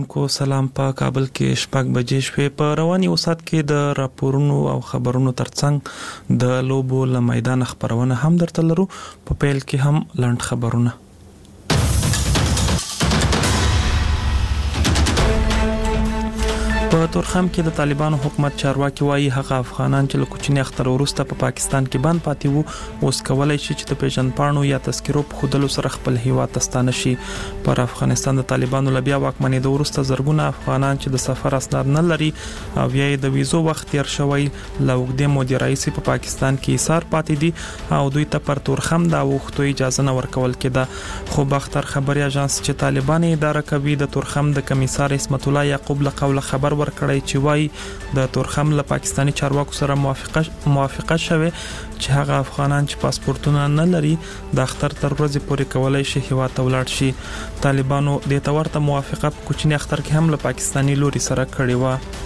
کو سلام په کابل کې شپږ بجې شوې په رواني اوسات کې د راپورونو او خبرونو ترڅنګ د لوبو له میدان خبرونه هم درته لرو په پیل کې هم لاند خبرونه په تورخم کې د طالبانو حکومت چارواکي وایي هغه افغانان چې له کوچني اختر وروسته په پاکستان کې بند پاتې وو اوس کولای شي چې د پیژنپاڼو یا تذکرو په خودلو سره خپل هیواد ته ستانه شي پر افغانستان د طالبانو لبیا واکمنۍ د وروسته زرګونه افغانان چې د سفر اسناد نه لري او یې د ویزو وخت تیر شوی لوګدې مودي رئیس په پاکستان کې ایثار پاتې دي او دوی ته پر تورخم دا وختو اجازه نه ورکول کېده خو باختر خبري اژانس چې طالبان اداره کوي د تورخم د کمیسار اسمت الله یعقوب له قوله خبر ورکړی چې وای د تورخم له پاکستانی چارواکو سره موافقه شوه چې هغه افغانان چې پاسپورتونه نه لري د اختر تر ورځې پورې کولای شي هیواد ته ولاړ شي طالبانو د تورته موافقه په کوچني اختر کې هم له پاکستانی لوري سره کړې و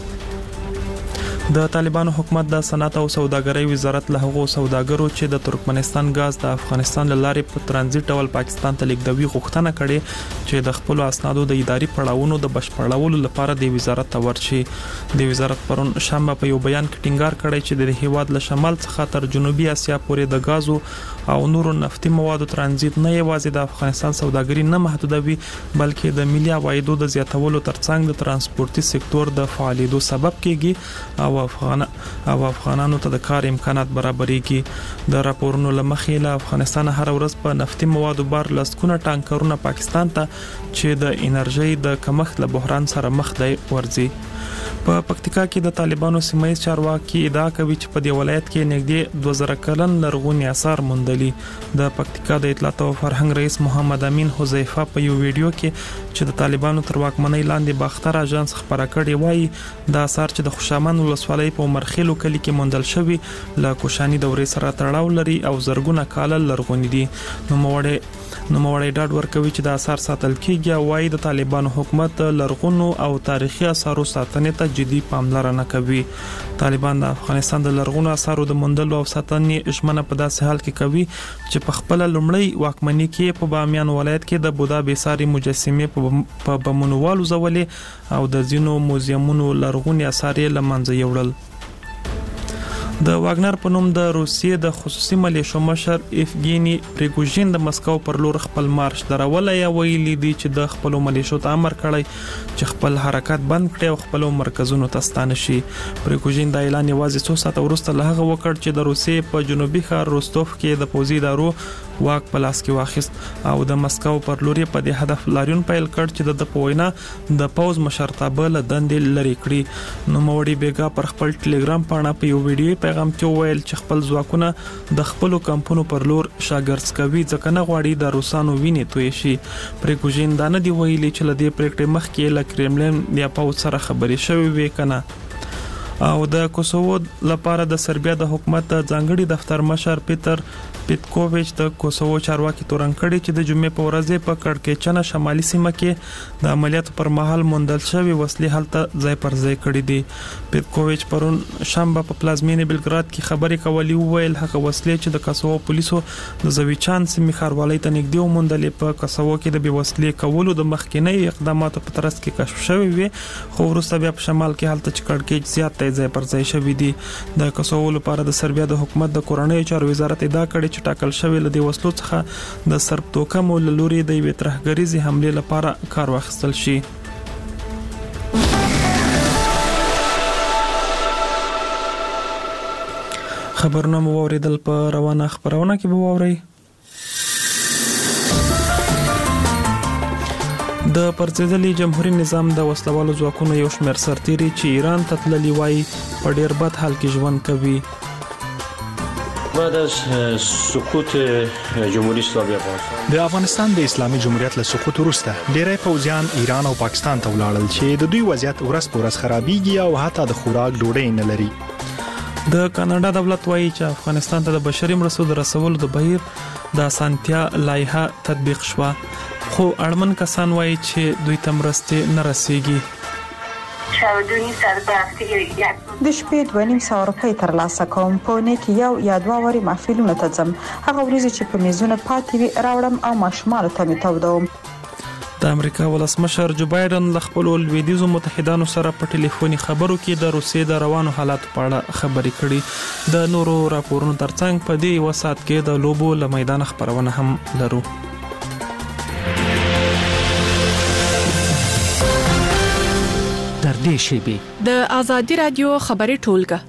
د طالبانو حکومت د صنعت او سوداګرۍ وزارت له هغو سوداګرو چې د ترکمنستان غاز د افغانستان له لارې په ترانزیت ډول پاکستان ته لیږدوي غوښتنه کړې چې د خپل اسنادو د اداري پړاوونو د بشپړولو لپاره د وزارت ته ورشي د وزارت پرون شنبه په یو بیان کې ټینګار کړی چې د هیواد له شمال څخه تر جنوبي اسیا پورې د غازو او نورو نفتي موادو ترانزیت نه یوازې د افغانستان سوداګري نه محدودوي بلکې د ملي عوایدو د زیاتولو ترڅنګ د ترانسپورتي سکتور د فعالیدو سبب کیږي او افغانانو ته د کار امکانات برابرېږي د راپورونو لمخې له افغانستان هر ورځ په نفتي موادو بار لسکونه ټانکرونه پاکستان ته چې د انرژي د کمښت له بحران سره مخ دی ورځي په پکتیکا کې د طالبانو سیمایي چارواکي ادعا کوي چې په دې ولایت کې نږدې 2000 کلن لرغونی آثار موندلي د پکتیکا د اطلاعات او فرهنګ رئیس محمد امین حذیفه په یو ویډیو کې چې د طالبانو تر واکمنۍ لاندې باختر اژانس خبره کړې وایي د آثار چې د خوشامند ولسوالۍ په مرخیلو کلی کې موندل شوی له کوشاني دورې سره تړاو لري او زرګونه کال لرغونی دي نوموړی ډاډ ورکوي چې د آثار ساتل کیږي او وايي د طالبانو حکومت لرغونو او تاریخي آثارو ساتنې ته جدي پاملرنه کوي طالبان د افغانستان د لرغونو آثارو د موندلو او ساتنې ژمنه په داسې حال کې کوي چې په خپل لومړی واکمنۍ کې په بامیان ولایت کې د بودا بیساري مجسمې په بمونوالو زولې او د ځینو موزیمونو لرغوني آثار یې لمنځه یوړل د واګنر په نوم د روسیې د خصوصي ملیشو مشر ایفګینی پریګوژین د مسکو پر لور خپل مارش درولای ویلي دي چې د خپل ملیشو ته امر کړی چې خپل حرکت بند کړي او خپل مرکزونو ته ستانه شي پریګوژین د اعلان یوازې 2 ساعت وروسته له هغه وکړ چې د روسیې په جنوبي ښار روستوف کې د پوځي ادارو واک په لاس کې واخیست او د مسکو پر لور په دې هدف لاریون پیل کړ چې د پوینا د پوز مشرتابه له دندې لري کړی نو موړي بیګا پر خپل ټلګرام پاڼه په یو ویډیو پیغام کې ویل چې خپل ځواکونه د خپل کمپونو پر لور شاګرز کوي ځکه نه غواړي د روسانو ویني توي شي پریګوژین دا نه دی ویلي چې لدې پریکټې مخ کې له کرملین یا پاو سره خبري شوی وی کنه او د کوسوو لپاره د سربیا د حکومت ځانګړي دفتر مشر پیټر پیټکوویچ د کوسوو چارواکي تورن کړي چې د جمعې په ورځ په کړکېچنه شمالي سیمه کې د عملیاتو پر مهال موندل شوی وسلې حالت ځای پر ځای کړي دي پیټکوویچ پرون شنبه په پلازمینې بلګراد کې خبري کولې ویل هغه وسلې چې د کوسوو پولیسو د زویچان سیمې ښاروالۍ ته نږدې وموندلې په کوسوو کې د بېوسلې کولو د مخکینی اقداماتو په ترڅ کې کشف شوی وي خو وروسته بیا په شمال کې حالت چې کړکېچ زیات ځای پر ځای شوی دي د کوسوو لپاره د سربیا د حکومت د کورنۍ چارو وزارت ادعا کړې چې ټاکل شوی له دې وسلو څخه د سرب توکمو لوري د یوې ترهګریزي حمله لپاره کار واخیستل شي خبرونه مو اوریدل په روانه خبرونه کې به ووري د پرځېدلي جمهوریت نظام د وسلوالو ځواکونو یو شمېر سرتیري چې ایران ته تللي وای په ډېر بد حال کې ژوند کوي بعد از سقوط جمهوریت اسلامی افغانستان د افغانستان د اسلامي جمهوریت له سقوط وروسته ډېری پوځیان ایران او پاکستان ته ولاړل چې د دوی وضعیت ورځ په ورځ خرابېږي او حتی د خوراک ډوډۍ نه لري د کاناډا دولت وایي چې افغانستان ته د بشري مرستو د رسولو د بهیر د اسانتیا لایحه تطبیق شوه خو اړمن کسان وایي چې دوی ته مرستې نه رسیږي د شپې 2.5 روپۍ ترلاسه کوم په نه کې یو یا دوه وری محفلونه ته ځم هغه ورځ چې په میزونه پاتې وي راوړم او ماشومان ته می تودوم د امریکا ولسمشر جو بایدن له خپل لویدیځو متحدانو سره په ټلیفوني خبرو کې د روسیې د روانو حالاتو په اړه خبرې کړې. د نورو راپورونو ترڅنګ په دې وسات کې د لوبو له میدان خبرونه هم لرو. در دې شیبې د آزادي رادیو خبري ټولګه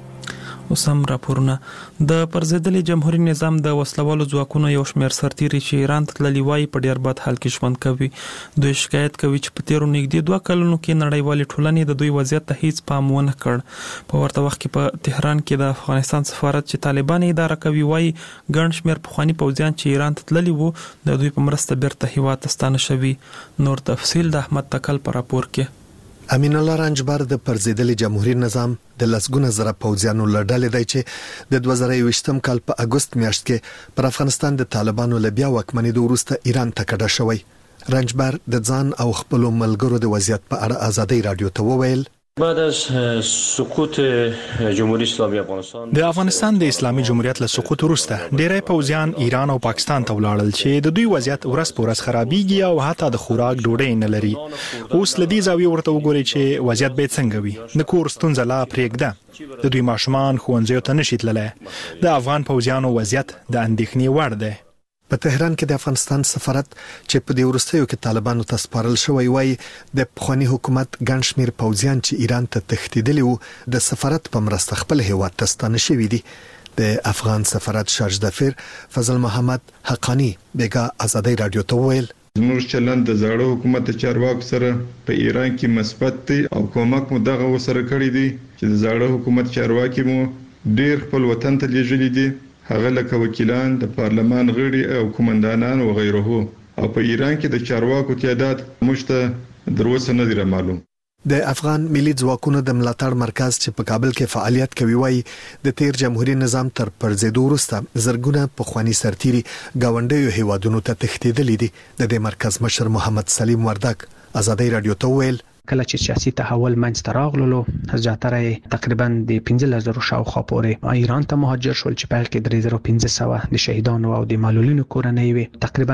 وسم راپورونه د پرزیدلي جمهوریت نظام د وسلوالو ځواکونو یو شمېر سرتیري چې ایران ته تللي وای په ډیر بد حال کې ژوند کوي. دوی شکایت کوي چې په تیرو نږدې 2 کلونو کې نړیوالې ټولنې د دوی وضعیت ته هیڅ پام ونه کړ. په ورته وخت کې په تهران کې د افغانستان سفارت چې طالبان اداره کوي وای ګڼ شمېر پخوانی پوځیان چې ایران ته تللي وو د دوی په مرسته بیرته هیواد ته ستانه شوي. نور تفصیل د احمد تکل په راپور کې. امین الله رنجبر د پرزیدلي جمهوریت نظام د لسګونه زره پوځیانو لړډلې دی چې د 2020م کال په اگست میاشت کې پر افغانستان د طالبانو له بیا واکمنۍ وروسته ایران ته کډه شوی. رنجبر د ځان او خپل ملګرو د وضعیت په اړه آزادۍ رادیو ته وویل بعد از سقوط جمهوریت اسلامی افغانستان د افغانستان د اسلامي جمهوریت له سقوط وروسته ډېری پوځیان ایران او پاکستان ته ولاړل چې د دوی وضعیت ورځ په ورځ خرابېږي او حتی د خوراک ډوډۍ نه لري. اوس لدی زاویې ورته وګورئ چې وضعیت به څنګه وي. د کور ستونزه لا پرېږده. د دوی ماشومان ښوونځیو ته نشي تللی. د افغان پوځیانو وضعیت د اندېښنې وړ دی. په تهران کې د افغانستان سفارت چې په دې وروستیو کې طالبانو ته سپارل شوی وای د پخوانی حکومت ګڼ شمېر پوځیان چې ایران ته تښتېدلي وو د سفارت په مرسته خپل هیواد ته ستانه شوي دي. د افغان سفارت شارج دفیر فضل محمد حقانی بیګا آزادۍ رادیو ته وویل زموږ چلند د زاړه حکومت چارواکو سره په ایران کې مثبت دی او کومک مو دغه وسره کړی دی چې د زاړه حکومت چارواکي مو ډیر خپل وطن ته لیږلي دي. هغه لکه وکیلان د پارلمان غړي او قومندانان او غیره. او په ایران کې د چارواکو تعداد مشته دروسه نه دی معلوم. د افغان ملي ځواکونو د ملاتړ مرکز چې په کابل کې فعالیت کوي وای د تیر جمهوریت نظام تر پرځېدو وروسته زرګونه پخوانی سرتیري گاونډیو هیوادونو ته تښتېدلي دي. د دې مرکز مشر محمد سلیم وردک آزادۍ رادیو ته ویل کله چې سیاسي تحول منځته راغلو زیاتره تقریبا د 15000 شاوخوا پورې ایران ته مهاجر شول چې په کې 3500 د شهیدانو او د معلولینو کورنۍ وي. تقریبا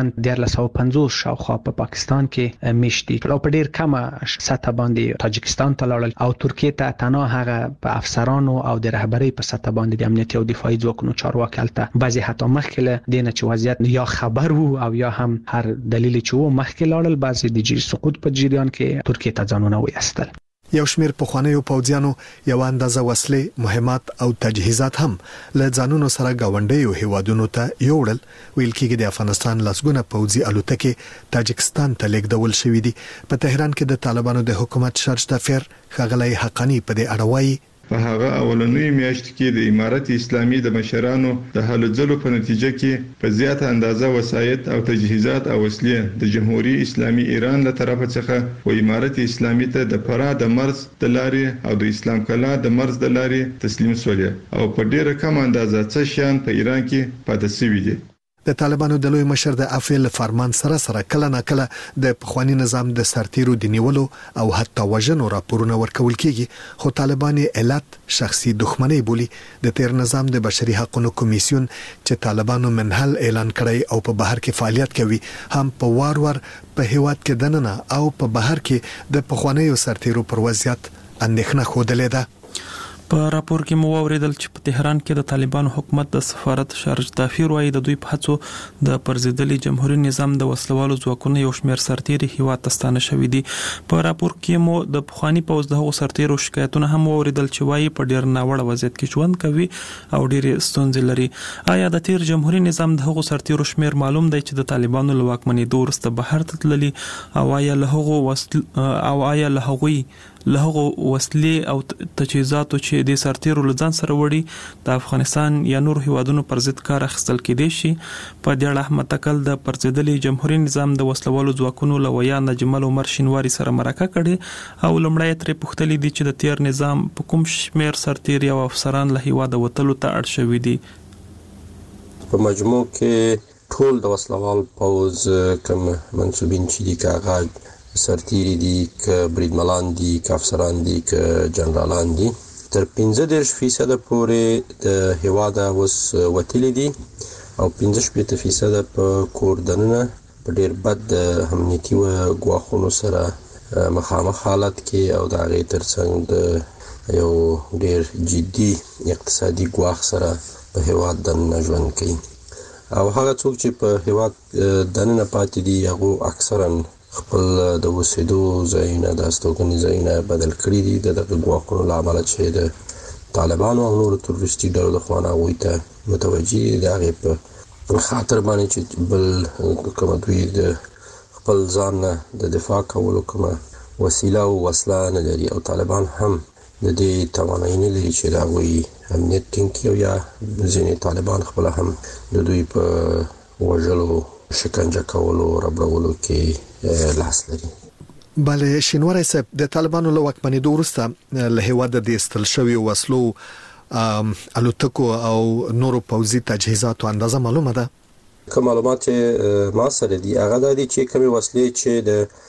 1350 شاوخوا په پاکستان کې میشتي او په ډیر کمه سطح باندې تاجکستان ته لاړل او ترکیه ته تنها هغه په افسرانو او د رهبری په سطح باندې د امنیتي او دفاعي ځواکونو چارواکي الته بعضی حتی مخکې دینه چې وضعیت یا خبر وو او یا هم هر دلیل چې وو مخکې لاړل بعضی د سقوط په جریان کې ترکیه ته یو شمیر پخوانیو پوځیانو یو اندازه وسلې مهمات او تجهیزات هم له ځانونو سره گاونډیو هیوادونو ته یوړل. ویل کېږي د افغانستان لسګونه پوځي الوتکې تاجکستان ته لیږدول شوې دي. په تهران کې د طالبانو د حکومت شارج دفیر ښاغلی حقانی په دې اړه وایي په هغه اولنوي میاشت کې د امارت اسلامي د مشرانو د هلو ځلو په نتیجه کې په زیاته اندازه وسایط او تجهیزات او وسلې د جمهوریت اسلامي ایران له طرفه څخه و امارت اسلامي ته د فرا د مرز د لارې او د اسلام کلا د مرز د لارې تسلیم شولې او په ډیره کم اندازه څه شیان په ایران کې پاتې شوي دي. د طالبانو د لوی مشر د افعال فرمان سره کله نه کله د پخوانی نظام د سرتیرو د نیولو او حتی وژنو راپورونه ورکول کیږي خو طالبان علت شخصي دښمنۍ بولي. د تیر نظام د بشري حقوقو کمیسیون چې طالبانو منحل اعلان کړی او په بهر کې فعالیت کوي هم په وار په هیواد کې دننه او په بهر کې د پخوانیو سرتیرو پر وضعیت اندېښنه خوده ده. په راپور کې مو اوریدل چې په تهران کې د طالبانو حکومت د سفارت شارج دافیر وایي د دوی په هڅو د پرزیدلي جمهوریت نظام د وسلوالو ځواکونو یو شمېر سرتیري هیواد ته ستانه شوي دي. په راپور کې مو د پخوانی پوځ د هغو سرتیرو شکایتونه هم اوریدل چې وایي په ډیر ناوړه وضعیت کې ژوند کوي او ډېرې ستونزې لري. آیا د تیر جمهوریت نظام د هغو سرتیرو شمېر معلوم دی چې د طالبانو له واکمنۍ وروسته بهر ته تللي او آیا له هغوی وسلې او تجهیزاتو چې د سرتیرو لزان سره وړي د افغانستان یا نور هیوادونو پر ضد کار اخیستل کېدای شي؟ په دې اړه احمد تکل د پرزیدلي جمهوریت نظام د وسلوالو ځواکونو له ویا نجمل عمر شینواری سره مرکه کړې او لمړی ترې پوښتلي دي چې د تیر نظام په کوم شمېر سرتیري او افسران له هیواده وتلو ته اړ شوي دي. په مجموع کې ټول د وسلوال پوځ کوم منصوبین چې دي کاغذ سرتیری دي که بریدملان دي که افسران دي که جنرالان دي تر 15% پورې د هیواده اوس وتلي دي او 15% په کور دننه په ډیر بد امنیتي ګواښونو سره مخامخ حالت کې او د هغې ترڅنګ د یو ډیر جدي اقتصادي ګواښ سره په هیواد دننه ژوند کوي او هغه څوک چې په هیواد دننه پاتې دي هغه اکثرا خپل د اوسېدو ځایونه د استوګنې ځایونه بدل کړي دي د دغه ګواښونو له امله چې د طالبانو او نورو تروریستي ډلو لخوا هغوی ته متوجه دي د هغې په خاطر باندې چې بل کومه دوی د خپل ځان نه د دفاع کولو کومه وسیله او وسله نه لري او طالبان هم د دې توانایي نه لري چې د هغوی امنیت ټینګ کړي او یا ځینې طالبان خپله هم د دوی په وژلو شکنجه کولو ربړولو کې لاس لري. بله شینواری صاحب د طالبانو له واکمنېدو وروسته له هیواده د ایستل شویو وسلو الوتکو او نورو پوځي تجهیزاتو اندازه معلومه ده؟ کوم معلومات چې ما سره دي هغه د دې چې کومې وسلې چې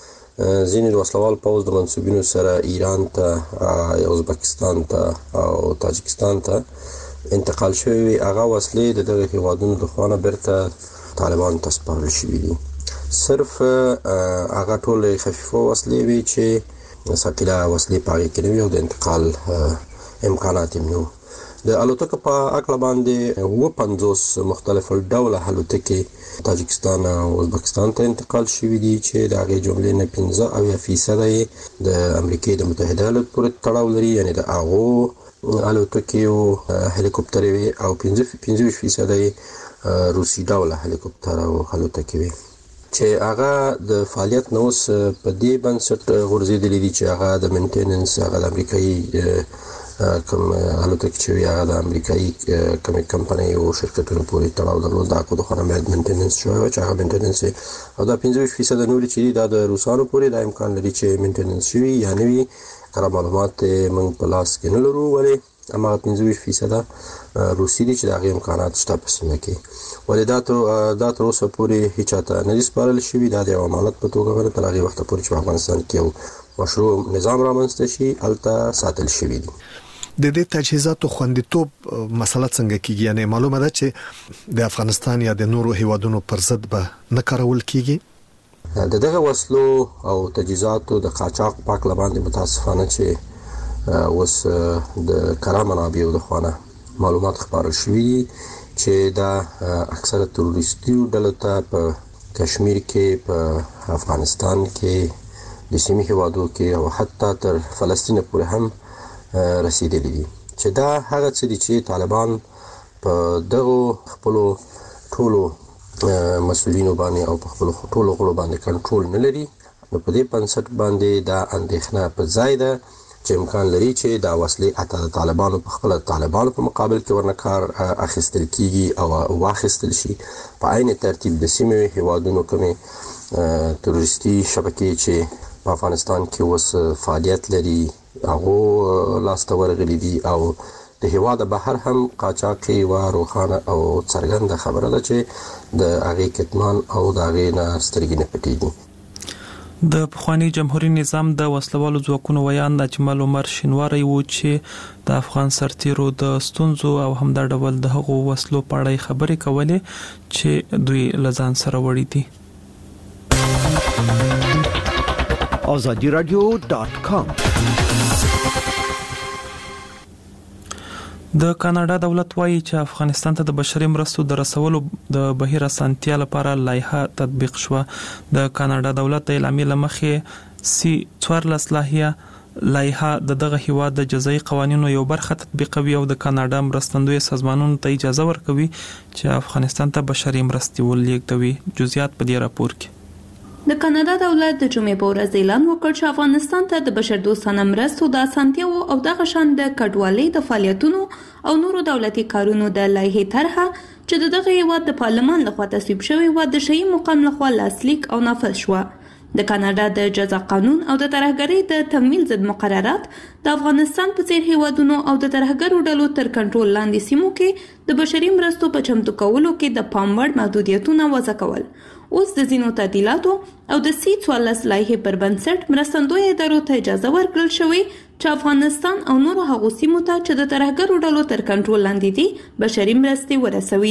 د ځینې وسلوال پوځ د منسوبینو سره ایران ته ازبکستان ته او تاجکستان ته انتقال شوی هغه وسلې د دغه هیوادونو لخوا نه بیرته طالبان ته سپارل شوي دي. صرف هغه ټول خفیفه وسلې وي چې ثقیله وسلې په هغې کې نه وي او د انتقال امکانات یې نه وو. د الوتکو په هکله باندې 50 مختلف ډوله الوتکې تاجکستان او ازبکستان ته انتقال شوي دي چې د هغې جملې نه 15% یې د امریکې د متحده ایالاتو پورې تړاو لري یعنې د هغو الوتکې هلیکوپټرې وي او 15% یې روسي ډوله هلیکوپټر او الوتکې وي چې هغه د فعالیت نه اوس په دې بنسټ غورځېدلي دي چې هغه د مینټیننس هغه د امریکایي کوم الوتکې چې هغه د امریکایي کومې کمپنۍ او شرکتونو پورې تړاو درلود د هغو د خوا نه باید مینټیننس شوی وي چې هغه مینټیننس او دا 15% نورې چې دي دا د روسانو پورې دا امکان لري چې مینټیننس شوي یا نه وي کره معلومات موږ په لاس کې نه لرو ولې هماغه 15% روسي دي چې د هغې امکانات شته په سیمه کې ولې دا تر اوسه پورې هیچا ته نه دي سپارل شوي دا د یو امانت په توګه باندې تر هغې وخته پورې چې په افغانستان کې یو مشروع نظام رامنځته شي هلته ساتل شوي دي. د دې تجهیزاتو خوندیتوب مسله څنګه کیږي یعنی معلومه ده چې د افغانستان یا د نورو هیوادونو پر ضد به نه کارول کیږي؟ د دغه وسلو او تجهیزاتو د قاچاق په هکله باندې متاسفانه چې اوس د کره منابعو د خوا نه معلومات خپاره شوي چې دا اکثره تروریستي ډلو ته په کشمیر کې په افغانستان کې د سیمې هیوادو کې او حتی تر فلسطین پورې هم رسیدلی دي چې دا هغه څه دي چې طالبان په دغو خپلو ټولو مسؤلینو باندې او په خپلو ټولو غړو باندې کنټرول نه لري نو په دې بنسټ باندې دا اندېښنه په ځای ده چې امکان لري چې دا وسلې حتی د طالبانو په خپله طالبانو په مقابل کې ورنه کار اخیستل کیږي او واخیستل شي په عین ترتیب د سیمې هیوادونو کومې تروریستي شبکې چې په افغانستان کې اوس فعالیت لري هغه لاسته ورغلي دي او د هیواد بهر هم قاچاق یوه روښانه او څرګنده خبره ده چې د هغې کتمان او د هغې نه سترګې نه پټېږي. د پخوانی جمهوریت نظام د وسلوالو ځواکونو ویان اجمل عمر شینواری و چې د افغان سرتیرو د ستونزو او همدا ډول د هغو وسلو په اړه خبرې کولې چې دوی لزان سره وړي دي. azadiradio.com د کاناډا دولت وایي چې افغانستان ته د بشري مرستو د رسولو د بهیر اسانتیا لپاره لایحه تطبیق شوه. د کاناډا دولت د اعلامیې لمخې C14 لایحه دغه هیواد د جزایي قوانینو یو برخه تطبیقوي او د کاناډا مرستندوی سازمانونو ته اجازه ورکوي چې افغانستان ته بشري مرستې ولېږدوي. جزئیات په دې راپور کې. د کاناډا دولت د جمعې په ورځ اعلان وکړ چې افغانستان ته د بشردوستانه مرستو د اسانتیاو او دغه شان د کډوالۍ د فعالیتونو او نورو دولتي کارونو د لایحې طرحه چې دغه هیواد د پارلمان لخوا تصویب شوی و د شهي مقام لخوا لاسلیک او نافذ شو. د کاناډا د جزا قانون او د ترهګرۍ د تمویل ضد مقررات د افغانستان په څیر هیوادونو او د ترهګرو ډلو تر کنټرول لاندې سیمو کې د بشري مرستو په چمتو کولو کې د پام وړ محدودیتونه وضع کول. اوس د ځینو تعدیلاتو او د C14 لایحې پر بنسټ مرستندوی ادارو ته اجازه ورکړل شوې چې افغانستان او نورو هغو سیمو ته چې د ترهګرو ډلو تر کنټرول لاندې دي بشري مرستې ورسوي.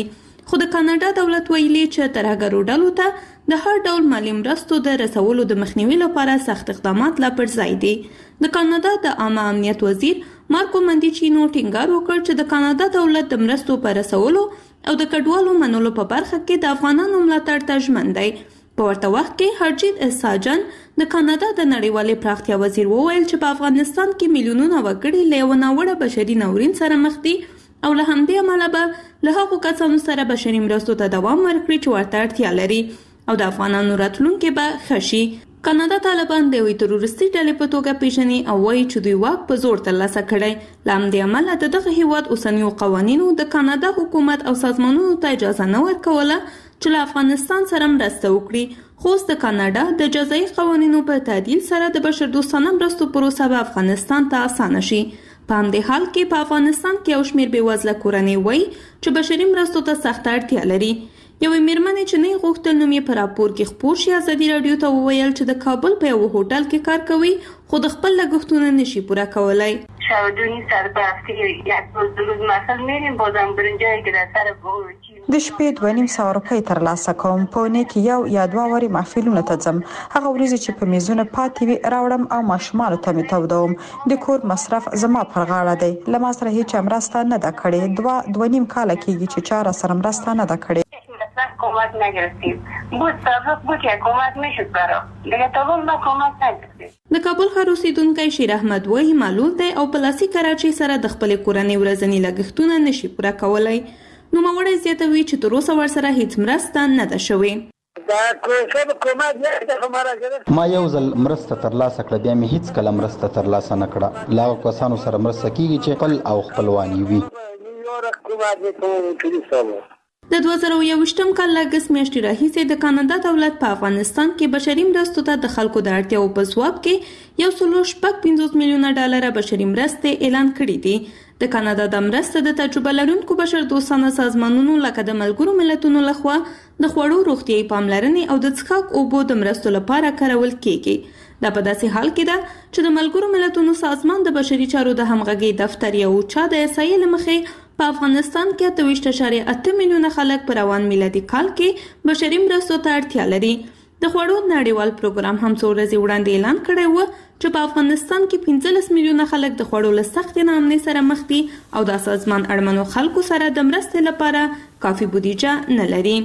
خو د کاناډا دولت ویلي چې ترهګرو ډلو ته د هر ډول مالي مرستو د رسولو د مخنیوي لپاره سخت اقدامات لا پر ځای دي. د کاناډا د عامه امنیت وزیر مارکو مندیچینو ټینګار وکړ چې د کاناډا دولت د مرستو پر رسولو او د کډوالو منلو په برخه کې د افغانانو ملاتړ ته ژمن دی. په ورته وخت کې هرجیت اساجن د کاناډا د نړیوالې پراختیا وزیر وویل چې په افغانستان کې میلیونونه وګړي له یو ناوړه بشري ناورین سره مخ دي او له همدې امله به له هغو کسانو سره بشري مرستو ته دوام ورکړي چې ورته اړتیا لري او د افغانانو راتلونکي به ښه شي. کاناډا طالبان د یوې تروریستي ډلې په توګه پیژني او وایي چې دوی واک په زور ترلاسه کړی. له همدې امله د دغه هیواد اوسنیو قوانینو د کاناډا حکومت او سازمانونو ته اجازه نه ورکوله چې له افغانستان سره مرسته وکړي. خو د کاناډا د جزایي قوانینو په تعدیل سره د بشردوستانه مرستو پروسه به افغانستان ته اسانه شي. په همدې حال کې په افغانستان کې یو شمېر بېوزله کورنۍ وایي چې بشري مرستو ته سخته اړتیا لري. یوې میرمنې چې نه غوښتل نوم یې په راپور کې خپور شي ازادي راډیو ته وویل چې د کابل په یو هوټل کې کار کوي خو د خپل لګښتونه نشي پوره کولای. شاودونی سر به هفته یک روز مثلا میریم بازم برون جایی که در سر د شپې 2.5 روپۍ ترلاسه کوم. په اونۍ کې یو یا دوه واري محفلونو ته ځم. هغه ورځې چې په میزونه پاتې وي راوړم او ماشومانو ته مې تودوم. د کور مصرف زما پر غاړه دی. له ما سره هیڅ مرسته نه ده کړې. 2.5 کاله کېږي چې چا را سره مرسته نه ده کړې. کمک نگرفتیم. بود سابق بود که کمک میشد برا دیگه تا اون ما کمک نگرفتیم. د کابل ښار اوسیدونکی شیر احمد وایي معلول دی او په لاسي کراچۍ سره د خپلې کورنۍ ورځني لګښتونه نشي پوره کولی. نوموړی زیاتوي چې تر اوسه ورسره هیڅ مرسته نه ده شوې. ما یو ځل مرسته ترلاسه کړه بیا مې هیڅ کله مرسته ترلاسه نه کړه. له هغو کسانو سره مرسته کیږي چې خپل او خپلوان وي. د 2021م کال لګس میاشتې راهیسې د کاناډا دولت په افغانستان کې بشري مرستو ته د خلکو د اړتیاو په ځواب کې 1.55 میلیونه ډالر بشري مرستې اعلان کړې دي. د کاناډا د مرسته د تجربه لرونکو بشردوستانه سازمانونو لکه د ملګرو ملتونو لخوا د خوړو روغتیايي پاملرنې او د څښاک اوبو د مرستو لپاره کارول کیږي. دا په داسې حال کې ده چې د ملګرو ملتونو سازمان د بشري چارو د همغږي دفتر یو چا د احصایې له مخې په افغانستان کې 28.8 میلیونه خلک په روان میلادي کال کې بشري مرستو ته اړتیا لري. د خوړو نړیوال پروګرام هم څو ورځې وړاندې اعلان کړی و چې په افغانستان کې 15 میلیونه خلک د خوړو له سختې ناامنۍ سره مخ دي او دا سازمان اړمنو خلکو سره د مرستې لپاره کافي بودیجه نه لري.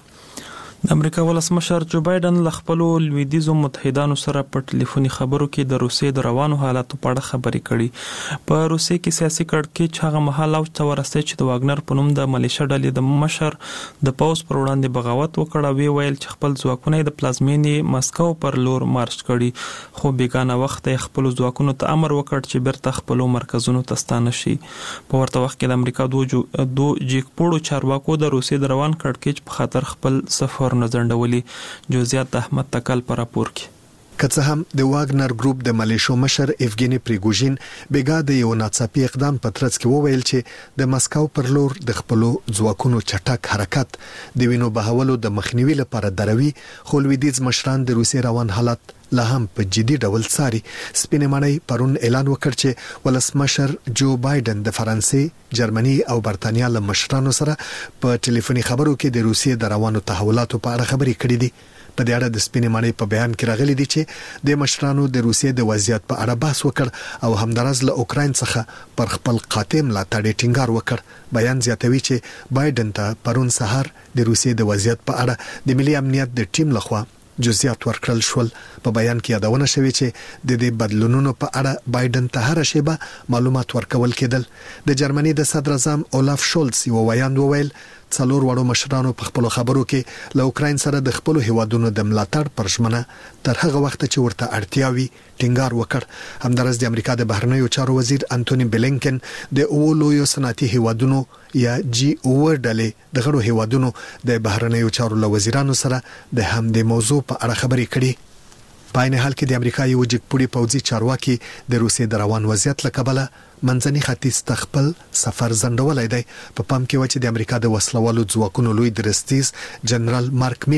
د امریکا ولسمشر جو بایدن له خپلو لویدیځو متحدانو سره په ټلیفوني خبرو کې د روسیې د روانو حالاتو په اړه خبرې کړې. په روسیې کې سیاسي کړکېچ هغه مهال اوج ته ورسېد چې د واګنر په نوم د ملیشیا ډلې د مشر د پوځ پر وړاندې بغاوت وکړ او ویل چې خپل ځواکونه د پلازمینې مسکو پر لور مارچ کړي. خو بیګانه وخت یې خپل ځواکونو ته امر وکړ چې بیرته خپل مرکزونو ته ستانه شي. په ورته وخت کې د امریکا دوه جګپوړو چارواکو د روسیې د روان کړکېچ په خاطر خپل سفر نظرندولي. جزئیات احمد تکل پر راپور کې. که څه هم د واګنر ګروپ د ملیشو مشر ایفګینی پریګوژین بیګا د یو ناڅاپي اقدام په ترڅ کې وویل چې د مسکو پر لور د خپل ځواکونو چټک حرکت د وینو بهولو د مخنیوي لپاره دروي. خو لویدیځ مشران د روسیې روان حالت لا هم په جدي ډول څاري. سپینې ماڼۍ پرون اعلان وکړ چې ولسمشر جو بایدن د فرانسې، جرمني او برتانیا له مشرانو سره په ټلیفوني خبرو کې د روسیې د روانو تحولاتو په اړه خبرې کړې دي. په دې اړه د سپینې ماڼۍ په بیان کې راغلي دي چې د مشرانو د روسیې د وضعیت په اړه بحث وکړ او همدارس له اوکراین څخه پر خپل قاتم لا تړي ټینګار وکړ. بیان زیاتوي چې بایدن ته پرون سهار د روسیې د وضعیت په اړه د ملي امنیت د ټیم لخوا جزئیات ورکړل شول. په بیان کې یادونه شوې چې د دې بدلونونو په اړه بایدن ته هر شیبه معلومات ورکول کېدل. د جرمني د صدر اعظم اولاف شولز یو ویاند وویل څلور وړو مشرانو په خپل خبرو کې له اوکراین سره د خپل هیوادونو د ملاتړ پر ژمنه تر هغه وخت چې ورته اړتیا وي ټینګار وکړ. همدارس د امریکا د بهرنیو چارو وزیر انټونی بلینکن د اولویو صنعتي هیوادونو یا جی او ډلې د غړو هیوادونو د بهرنیو چارو له وزیرانو سره د همدې موضوع په اړه خبرې کړې. په عین حال کې د امریکا یو جګپوړي پوځي چارواکي د روسیې د روان وضعیت له کبله منځني ختیځ ته خپل سفر ځنډولی دی. په پام کې و چې د امریکا د وسلوالو ځواکونو لوی درستیز جنرال مارک میلی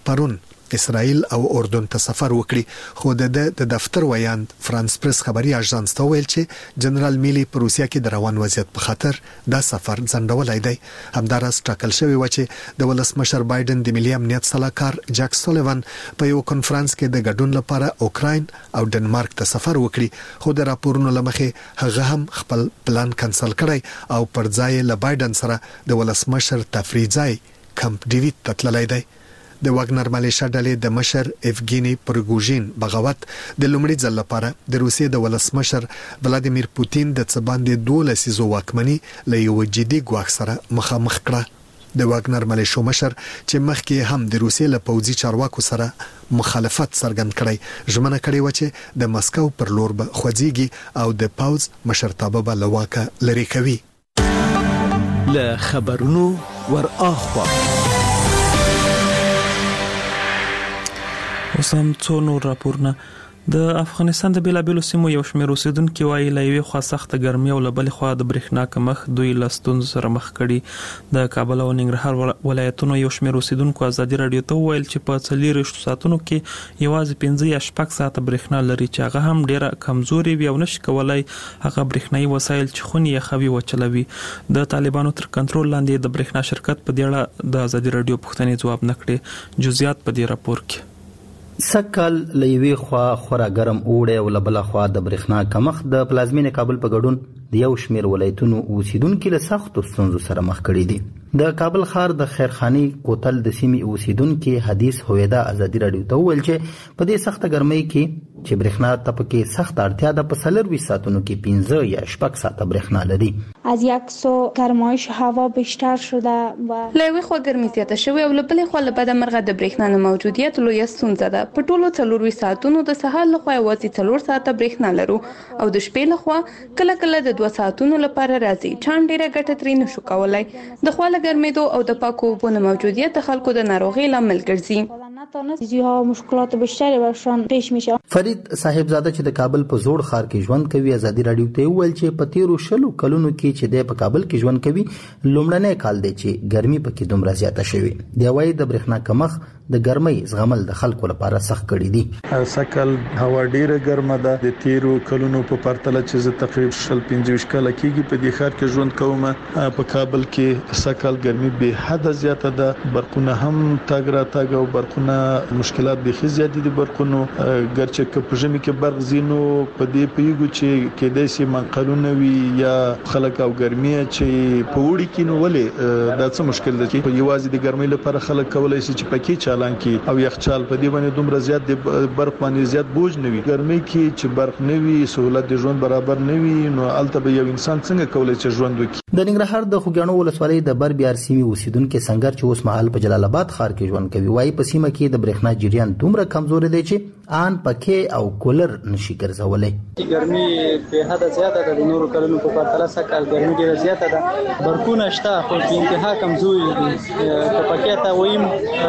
پرون اسرائیل او اردن ته سفر وکړي خو د دفتر ویاند فرانس پریس خبري اژانس ته ویل چې جنرال میلی په روسیا کې د روان وضعیت په خاطر دا سفر ځنډولای دی. همدارس ټاکل شوی و چې د ولسمشر بایدن د ملي امنیت صلاحکار جک سولیوان په یو کنفرانس کې د ګډون لپاره اوکراین او ډنمارک ته سفر وکړي خو د راپورونو لمخې هغه هم خپل پلان کنسل کړی او پر ځای له بایدن سره د ولسمشر تفریح ځای کمپ ډیویډ ته تللی دی. د واګنر مالیشا ډلې د مشر ایفګینی پروګوژین بغاوت د لومړي ځل لپاره د روسیې د ولسمشر ولادیمیر پوتین د څباندې 12 لسیزو واکمنۍ له یو جدي ګواښ سره مخامخ کړه. د واګنر مالیشا مشر چې مخکې هم د روسیې له پوځي چارواکو سره مخالفت څرګند کړی ژمنه کړې و چې د مسکو پر لور به خوځيږي او د پوځ مشرتابه به له واکه لري کوي. له خبرونو ور اخوا اوسم څو نور راپورونه. د افغانستان د بیلابیلو سیمو یو شمېر اوسیدونکو وايي لا یوې خوا سخت ګرمي او لبل خوا د برېښنا کمښت دوی لستون سره مخ کړي. د کابل او ننګرهار ولایتونو یو شمېر اوسیدونکو ازادي رادیو ته ویل چې په 4 ساعتونو کې یوازې 15 یا 6 ساعته برېښنا لري چې هغه هم ډیره کمزوري وي او نشي کولای هغه برېښنايي وسایل چې خونی یې خوي وچلوي. د طالبانو تر کنټرول لاندې د برېښنا شرکت په دې اړه د ازادي رادیو پوښتنې جواب نکړي. جزئیات په دې راپور کې. سکل لوي خورا ګرم اوړه او لبل خوا د برېښنا کمښت د پلازمینې کابل په ګډون د یو شمیر ولایتونو اوسیدونکو له سختو ستونزو سره مخ کړي دي. د کابل ښار د خیرخانی کوتل د سیمې اوسیدونکو حدیث هویدا ازادي رادیو ته ویل چې په دې سخت ګرمۍ کې چې برېښنا ته پکې سخت اړتیا ده په 24 ساعتونو کې 15 یا 6 ساعته برېښنا لري. از یک سو گرمایش هوا بیشتر شده و لوی خو ګرمي زیاته شوې او لبل خو له بده مرغه د برېښنا نه موجودیت لوی ستونزه ده. په ټولو 24 ساعتونو د سهار لخوا یوازې 4 ساعته برېښنا لرو او د شپې لخوا کله کله د 2 ساعتونو لپاره راځي. چان ډیره ګټه ترې نشو کولای. د خواله ګرمېدو او د پاکو اوبو نه موجودیت د خلکو د ناروغۍ لامل ګرځي. چیزها مشکلات بیشتری برشان پیش میشه. فرید صاحبزاده چې د کابل په زوړ ښار کې ژوند کوي ازادي رادیو ته ویل چې په 13 کلونو کې چې د کابل کې ژوند کوي لومړنی کال دی چې ګرمي پکې دومره زیاته شوې. دی وايي د برېښنا کمښت د ګرمۍ زغمل د خلکو لپاره سخت کړی دي. سکل هوا ډیره ګرمه ده. د 13 کلونو په پرتله چې زه تقریبا 25 کال کېږي په دې ښار کې ژوند کوم. په کابل کې سکل ګرمي به حد زیاته ده. برقونه هم تاګ را تاګ او برقونه مشکلات به خي زیات دي. برقونو ګرچه که په ژمي کې برق زینو په دې پیګو چې کېدای شي منقلونه وي یا خلک او ګرمي چې په وړي کې نو ولې دا څه مشکل ده چې یوازې د ګرمۍ لپاره خلک کولای شي چې پکې چالان کی او یخچال په دې باندې دومره زیات د برق باندې زیات بوج نه وي. ګرمۍ کې چې برق نه وي سہولت د ژوند برابر نه وي نو البته به یو انسان څنګه کولای شي ژوند وکړي. د ننګرهار د خوګانو ولسوالۍ د بر بیار سیمې اوسیدونکو څنګه چې اوس مهال په جلال آباد ښار کې ژوند کوي وايي په سیمه کې د برېښنا جریان دومره کمزوري دی چې ان پکې او کولر نشي ګرځولای. ګرمي په حد زیاته ده. د نورو کلونو په پرتله سکل ګرمي ډیره زیاته ده. برقونه شته خو په انتها کمزوري دي. په پکې ته ویم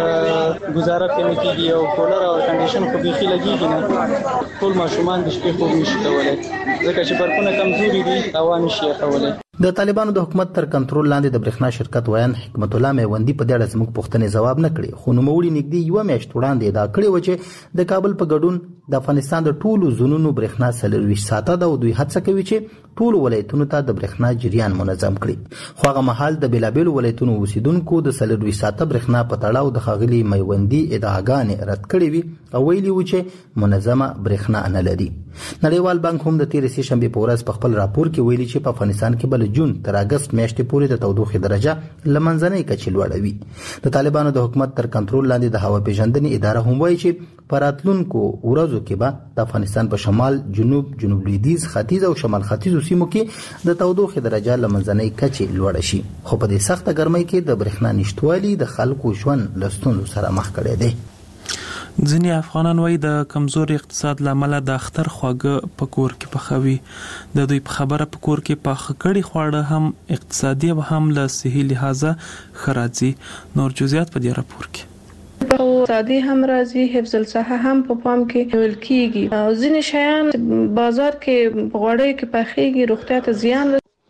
گزاره کوي کېږي او کولر او کنډیشن خو به خي لګيږي نه. ټول ماشومان د شپې خوب نشي کولای ځکه چې برقونه کمزوري دي هوا نشي کولای. د طالبانو د حکومت تر کنټرول لاندې د برېښنا شرکت ویان حکمت الله میوندی په دې اړه زموږ پوښتنې جواب نه کړي. خو نوموړي نږدې یو میاشت وړاندې ادعا کړې و چې د کابل په ګډون د افغانستان د ټولو زونونو برېښنا 24 ساعته ده او دوی هڅه کوي چې ټول ولایتونو ته د برېښنا جریان منظم کړي. خو هغه مهال د بیلابیلو ولایتونو اوسیدونکو د 24 ساعته برېښنا په تړاو د ښاغلي میوندي ادعاګانې رد کړې وي او ویلي و چې منظمه برېښنا نه لري. نړیوال بانک هم د 13 شنبه په ورځ په خپل راپور کې ویلي چې په افغانستان کې بل جون تر اگست میاشتې پورې د تودوخې درجه لمنځنۍ کچې لوړه وي. د طالبانو د حکومت تر کنټرول لاندې د هوا پیژندنې اداره هم وایي چې په راتلونکو ورځو کې به د افغانستان په شمال جنوب لویدیځ ختیځ او شمال ختیځو سیمو کې د تودوخې درجه لمنځنۍ کچې لوړه شي. خو په دې سخته ګرمۍ کې د برېښنا نشټوالي د خلکو ژوند له ستونزو سره مخ کړی دی. ځینې افغانان وایي د کمزور اقتصاد لامل د اختر خواږه په کور کې پخوي. د دوی په خبره په کور کې پاخه کړي خواړه هم اقتصادي او هم له صحي لحاظه خراځي. نور جزئیات په دې راپور کې. اقتصادي هم راځي حفظ الصحه هم په پام کې نیول کیږي. ځینې شیان بازار کې غوړې کې پخېږي روغتیا ته زیان.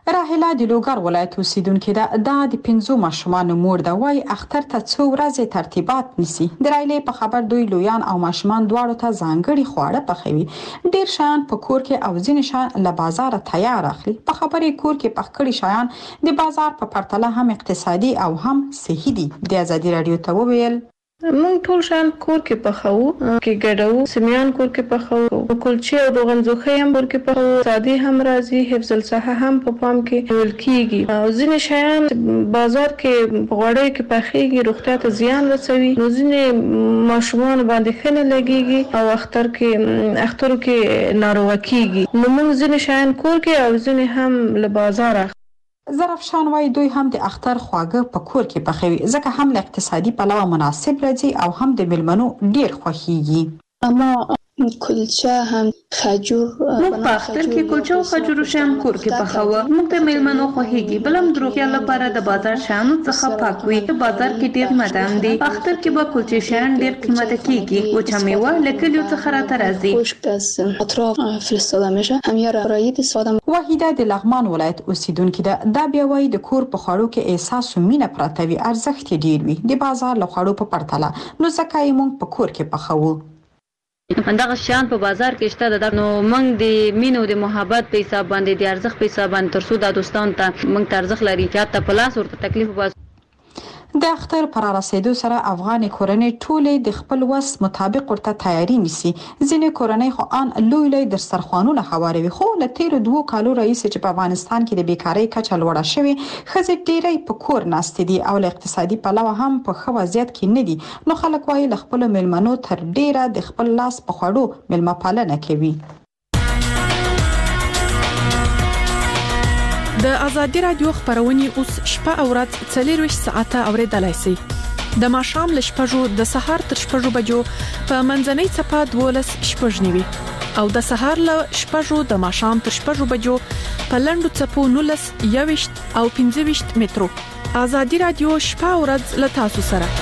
راهله د لوګر ولایت اوسیدونکې ده. دا د 5 ماشومانو مور ده. وای اختر ته څو ورځې ترتیبات نیسي. د رایلې په خبر دوی لویان او ماشومان دواړو ته ځانګړي خواړه پخوي. ډیر شیان په کور کې او ځینې شیان له بازار تیار اخلي. په خبرې کور کې پخکړي شیان د بازار په پرتله هم اقتصادي او هم صحي دي. د ازادي رادیو ته وویل مونږ ټول شان کور کې پخاو کې ګډو سمیان کور کې پخاو کلچې او روغن زوخه هم کور کې پخاو سادي هم راځي حفظ الصحه هم په پام کې ول کیږي او ځینې شیان بازار کې غوړې کې پخېږي روغتیا ته زیان رسوي نو ځینې ماشومان باندې خنه لګيږي او اختر کې ناروغه کیږي نو موږ ځینې شیان کور کې او ځینې هم له بازار ظرفشان وای دوی هم د اختر خواږه په کور کې پخوي ځکه هم له اقتصادي پلوه مناسب راځي او هم د ملمنو ډیر خوښیږي. اما کلچه هم خجور موږ په اختر کې کلچه او خجور شیان کور کې پخوو. موږ د ملمنو خوښیږي بلم دروغیا لپاره د بازار شیانو څخه پاک وي. په بازار کې ډیر مدام دي. په اختر کې به کلچه شیان ډیر قیمته کیږي او چې میوه لکلیو څخه راته راځي. خوشک اطراف فرستاده میشه هم یاره رایت ساده. وحیده د لغمان ولایت اوسیدونکې ده. دا بیا وایي د کور په خوړو کې احساس او مینه پراته وي. ارزښت ډیر وي د بازار له خوړو په پرتله. نو ځکه یې موږ په کور کې پخوو. دغه شیان په بازار کې شته د نو موږ د مینو د محبت په حساب باندې د ارزښت په حساب باندې ترڅو د دوستان ته موږ ته ارزښت لري چې ته پلاس ورته تکلیف وباس. د اختر پر رسیدو سره افغان کورنۍ ټولې د خپل وس مطابق ورته تیاری نیسي. ځینې کورنۍ خو ان لوی دسترخوانونه هواروي خو له تیر 2 کالو رئیس چې په افغانستان کې د بیکاری کچه لوړه شوې خځې ډېری په کور ناست دي او له اقتصادي پلوه هم په ښه وضعیت کې نه دي. نو خلک وايي له خپل ملمنو تر ډیره د خپل لاس په خوړو ملمه پالنه کوي. د ازادي رادیو خبرونه اوس شپه او ورځ 24 ساعته اوریدلای شئ. د ماښام ل شپږو د سهار تر شپږو بجو په منځنۍ صفه 12 شپږنیوي او د سهار ل شپږو د ماښام تر شپږو بجو په لندو صفو 19 21 او 25 مترو. ازادي رادیو شپه او ورځ ل تاسو سره.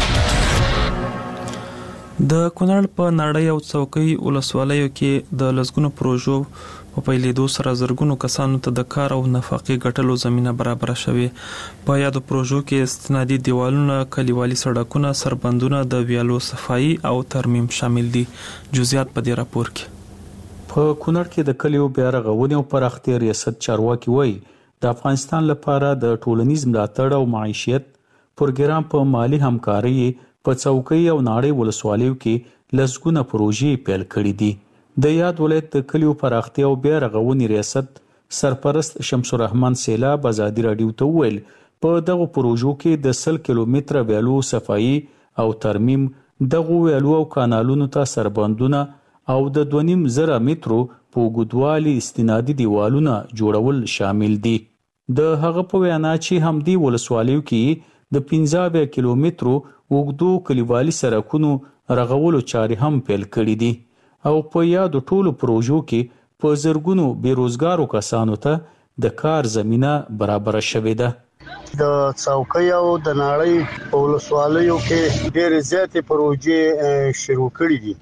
د کونړ په نړۍ او څوکۍ ولسوالیو کې د لسګونو پروژو په پیلېدو سره زرګونو کسانو ته د کار او نفقې ګټلو زمينه برابر شوه. په یادو پروژو کې استنادي دیوالونه، کلیوالي سړکونه، سربندونه، د ویالو صفایي او ترمیم شامل دي. جزئیات په دې راپور کې. په کونړ کې د کلیو بیا رغونې او پراختیا ریاست چارواکي وایي د افغانستان لپاره د ټولنیز ملاتړ او معیشت پروګرام په مالی همکاري په څوکۍ او ناړې ولسوالیو کې لسګونه پروژې پیل کړې دي. د یاد ولایت د کلیو پراختیا او بیا رغونې ریاست سرپرست شمس الرحمن سیلاب ازادي رادیو ته ویل په دغه پروژو کې د 100 کیلومتره ویالو صفایي او ترمیم، دغه ویالو او کانالونو ته سربندونه او د 2.5 مترو په اوږدوالي استنادي دیوالونه جوړول شامل دي. د هغه په وینا چې همدې ولسوالیو کې د 15 کیلومترو اوږدو کلیوالي سړکونو رغولو چارې هم پیل کړې دي او په یادو ټولو پروژو کې په زرګونو بیروزګارو کسانو ته د کار زمينه برابر شوې ده. د څوکۍ او د ناړۍ په ولسوالیو کې ډېرې زیاتې پروژې شروع کړې دي.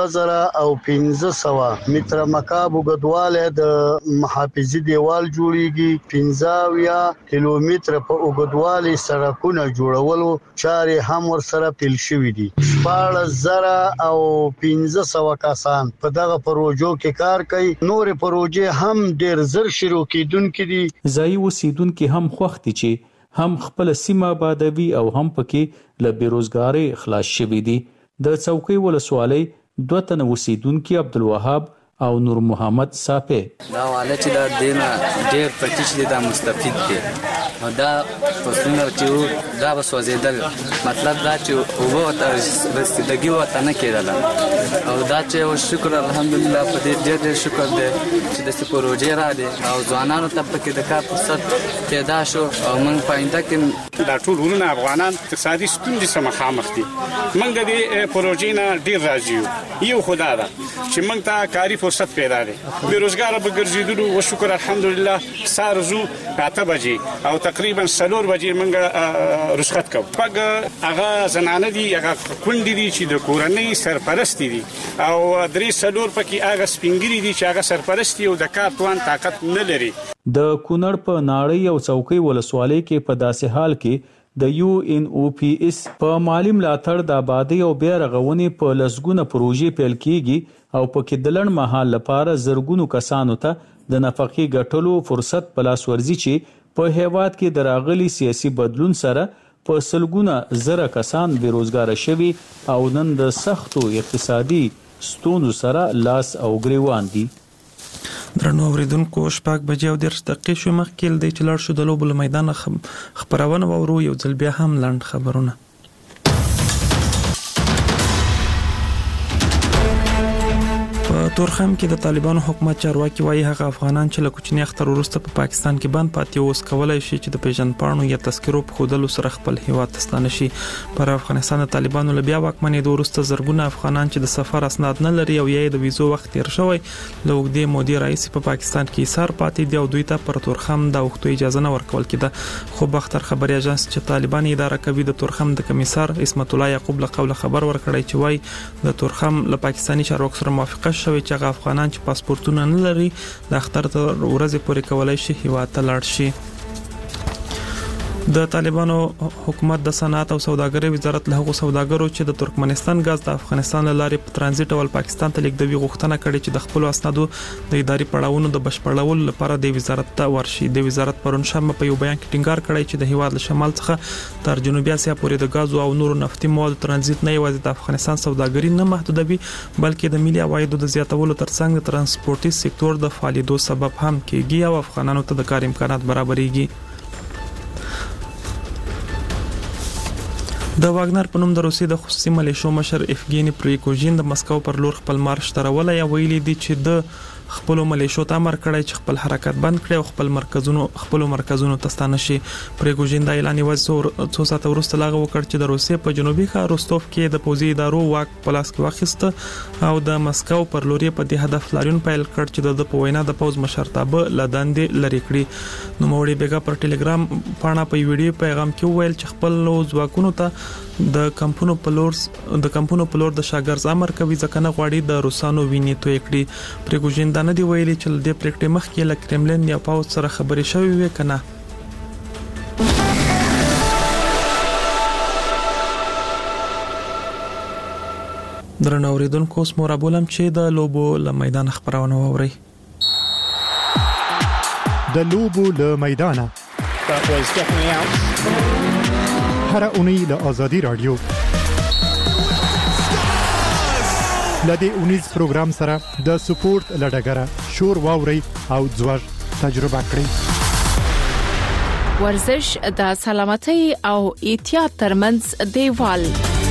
2500 متر مکعب اوږدوالی د محافظي دیوال جوړیږي. 15 کیلومتر په اوږدوالي سړکونه جوړولو چارې هم ورسره پیل شوې دي. 14000 او 1500 کسان په دغه پروژو کې کار کوي. نور پروژې هم ډېر زر شروع کیدونکې دي. ځایي اوسیدونکو هم خوښ دي چې هم خپل سیمه آبادوي او هم پکې له بیروزګاری خلاص شوي دي. د څوکۍ ولسوالۍ 2 تنه اوسیدونکو عبدالوهاب او نور محمد صافي دا واله چې دا دینه ډېر پټیچ دي دا مستفید دي او دا پسونه چې دا وسوځیدل مطلب دا چې او وته رسیدګي وته نه کېدل او دا چې شکر الحمدلله په دې ډېر شکر دې چې د پروژې را دي او ځوانانو ته پکې د کار فرصت پیدا شو او موږ پاینده کې دا ټول ورونه افغانان اقتصادي ستونزې سره مخامخ دي. موږ د پروژې نه ډېر راضي یو خدا دا چې موږ ته کاری فرصت پیدا دي. بیروزګار به ګرځیدلو او شکر الحمدلله سارزو 8 بجې او تقریبا 4 بجې موږ رخصت کوو. پګ هغه زنانه دي هغه کونډې دي چې د کورنۍ سرپرست دي او 3 پکې هغه سپینګری دي چې هغه سرپرست او د کار توان طاقت نه لري. د کونړ په ناړۍ او څوکۍ ولسوالۍ کې په داسې حال کې د UNOPS په مالی ملاتړ د آبادی او بیا رغونې په لسګونه پروژې پیل کیږي او په کې د لړ مهال لپاره زرګونو کسانو ته د نفقې ګټلو فرصت په لاس ورځي چې په هیواد کې د راغلي سیاسي بدلون سره په سلګونه زره کسان بیروزګار شوي او نن د سختو اقتصادي ستونزو سره لاس او ګریوان دي. درنو اوریدونکو شپږ بجې او 10 دقیقې شو مخکې د چلار شو د لوبو میدان خبرونه ورو یو ځل بیا هم لاند خبرونه. تورخم کې د طالبانو حکومت چارواکي وايي هغه افغانان چې له کوچني اختر وروسته په پاکستان کې بند پاتې اوس کولای شي چې د پیژنپاڼو یا تذکرو په خودلو سره خپل هیواد ته ستانه شي. پر افغانستان د طالبانو له بیا واکمنۍ د وروسته زرګونه افغانان چې د سفر اسناد نه لري او یا د ویزو وخت تیر شوی له وګړي مودي رئیس په پاکستان کې ایثار پاتې دی او دوی ته پر تورخم د وختو اجازه نه ورکول کېده. خو بختر خبري اژانس چې طالبان اداره کوي د تورخم د کمیسار اسمت الله یعقوب له قوله خبر ورکړی چې وايي د تورخم له پاکستاني چارواکو سره موافقه شوی چې هغه افغانان چې پاسپورتونه نه لري د اختر تر ورځې پورې کولای شي هیواد ته لاړ شي. د طالبانو حکومت د صنعت او سوداګرۍ وزارت له هغو سوداګرو چې د ترکمنستان غاز د افغانستان لارې په ترانزیت ول پاکستان ته لیږدوي غوښتنه کړې چې د خپل اسنادو د اداري پړاوونو د بشپړولو لپاره د وزارت ته ورشي. د وزارت پرون شنبه په یو بیان کې ټینګار کړی چې د هیواد له شمال څخه تر جنوبي اسیا پورې د غاز او نورو نفتي موادو ترانزیت نه یوازې د افغانستان سوداګري نه محدودوي بلکې د ملي عوایدو د زیاتولو ترڅنګ د ترانسپورتي سکتور د فعالیدو سبب هم کیږي او افغانانو ته د کار امکانات برابرېږي. د واګنر په نوم د روسي د خصوصي ملیشو مشر افګینی پریګوژین د مسکو پر لور خپل مارش ترولای ویلي دي چې د خپل ملیشو ته امر کړی چې خپل حرکت بند کړي او خپل مرکزونو ته ستانه شي. پریګوژین د اعلان یوازې څو ساعته وروسته لاغه وکړ چې د روسیې په جنوبي ښار روستوف کې د پوځي ادارو واک په لاس کې واخیسته او د مسکو پر لور په دې هدف لاریون پیل کړ چې د پوینا د پوز مشرتابه لداندې لری کړي. نو موري بیګا پر ټلګرام پاڼه په ویډیو پیغام کې ویل چې خپل ځواکونو ته د کمپونو په لور د شاګرز امر کوي ځکه نه غواړي د روسانو ویني توی کړي. پریګوژین دا نه دی ویلي چې د پریکټې مخکې له کرملین یا پاوز سره خبرې شوې وي کنه. درنو اوریدونکو اوس مو رابولم چې د لوبو له میدان خبرونه واوري. د لوبو له میدان هر اونۍ له آزادي رادیو لدې اونیز پروګرام سره د سپورت لډګره شور واوري او ځوړ تجربه کړئ. ورزش د سلامتۍ او احتیاط ترمنځ دیوال.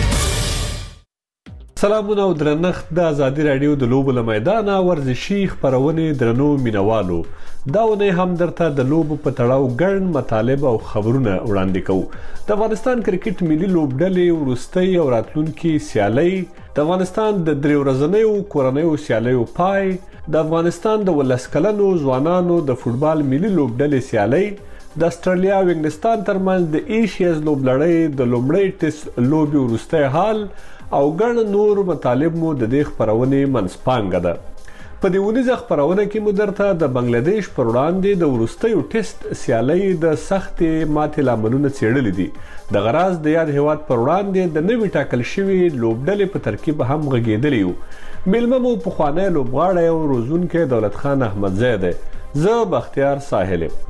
سلامونه او درنښت د آزادي رادیو د لوبو له میدان ورزشي خبرونه درنو مینوالو. دا ونه هم درته د لوبو په تړاو ګڼ مطالب او خبرونه وړاندې کوو. د افغانستان کرکټ ملي لوبډلې ورستۍ او راتلونکي سیالي، د افغانستان د درې ورځنیو کورنیو سیالیو پای، د افغانستان د ولسکلنو ځوانانو د فوتبال ملي لوبډلې سیالي، د استرالیا او انګلستان ترمنځ د ایشیز لوبلړۍ د لومړۍ ټیسټ لوبي ورستۍ حال او ګڼ نور مطالب مو د دې خبرونه منځپانګه ده. په دې ونیزه خبرونه کې مو درته د بنگلاديش پر وړاندې د ورستیو ټیسټ سیالي د سختې ماتې لاملونه څېړلې دي. د غراز د یاد هیواد پر وړاندې د نوي ټاکل شوی لوبډلې په ترکیب هم غږېدلی وو. میلمه مو پخوانی لوبغاړی او روزونکی دولت خان احمدزی دی. زه بختیار ساحل یم.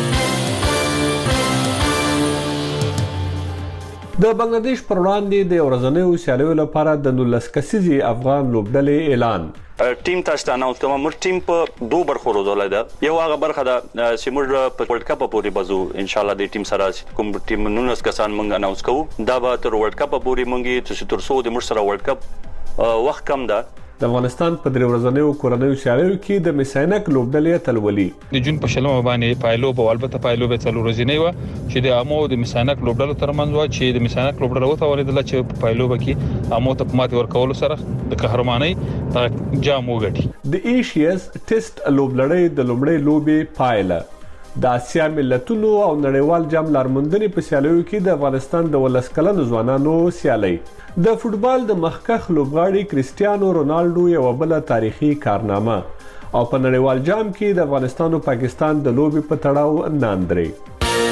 د بنگلاديش پر وړاندې د ورځنیو سیالیو لپاره د 19 کسیزې افغان لوبډلې اعلان. ټیم تاسو ته اناونس کوم. موږ ټیم په دوه برخو روزولای ده. یو هغه برخه ده چې موږ په ورلد کپ پورې بازو ان شاء الله د ټیم سره کوم ټیم 19 کسان موږ اناونس کوو. دا به تر ورلد کپ پورې موږ چې تر څو د موږ سره ورلد کپ وخت کم ده. د افغانستان په درې ورځنیو کورنیو سیالیو کې د میساینک لوبډلې تلولي د جون په شلمه باندې پایلو په البته پایلو به څلور ورځې نه و چې د امو د میساینک لوبډلو ترمنځ و چې د میساینک لوبډلو ته ورېدل چې پایلو کې امو ته مات ورکول سره د قهرمانۍ جام وګټي. د ایشیز ټیسټ لوبلړۍ د لومړۍ لوبي پایله د آسیا ملتونو او نړیوال جام لارموندنې په سیالیو کې د افغانستان د ولسکلنو ځوانانو سیالي. د فوتبال د مخکښ لوبغاړي کریسټیانو رونالډو یو بل تاریخي کارنامه او په نړیوال جام کې د افغانستان او پاکستان د لوبې په تړاو ناندري.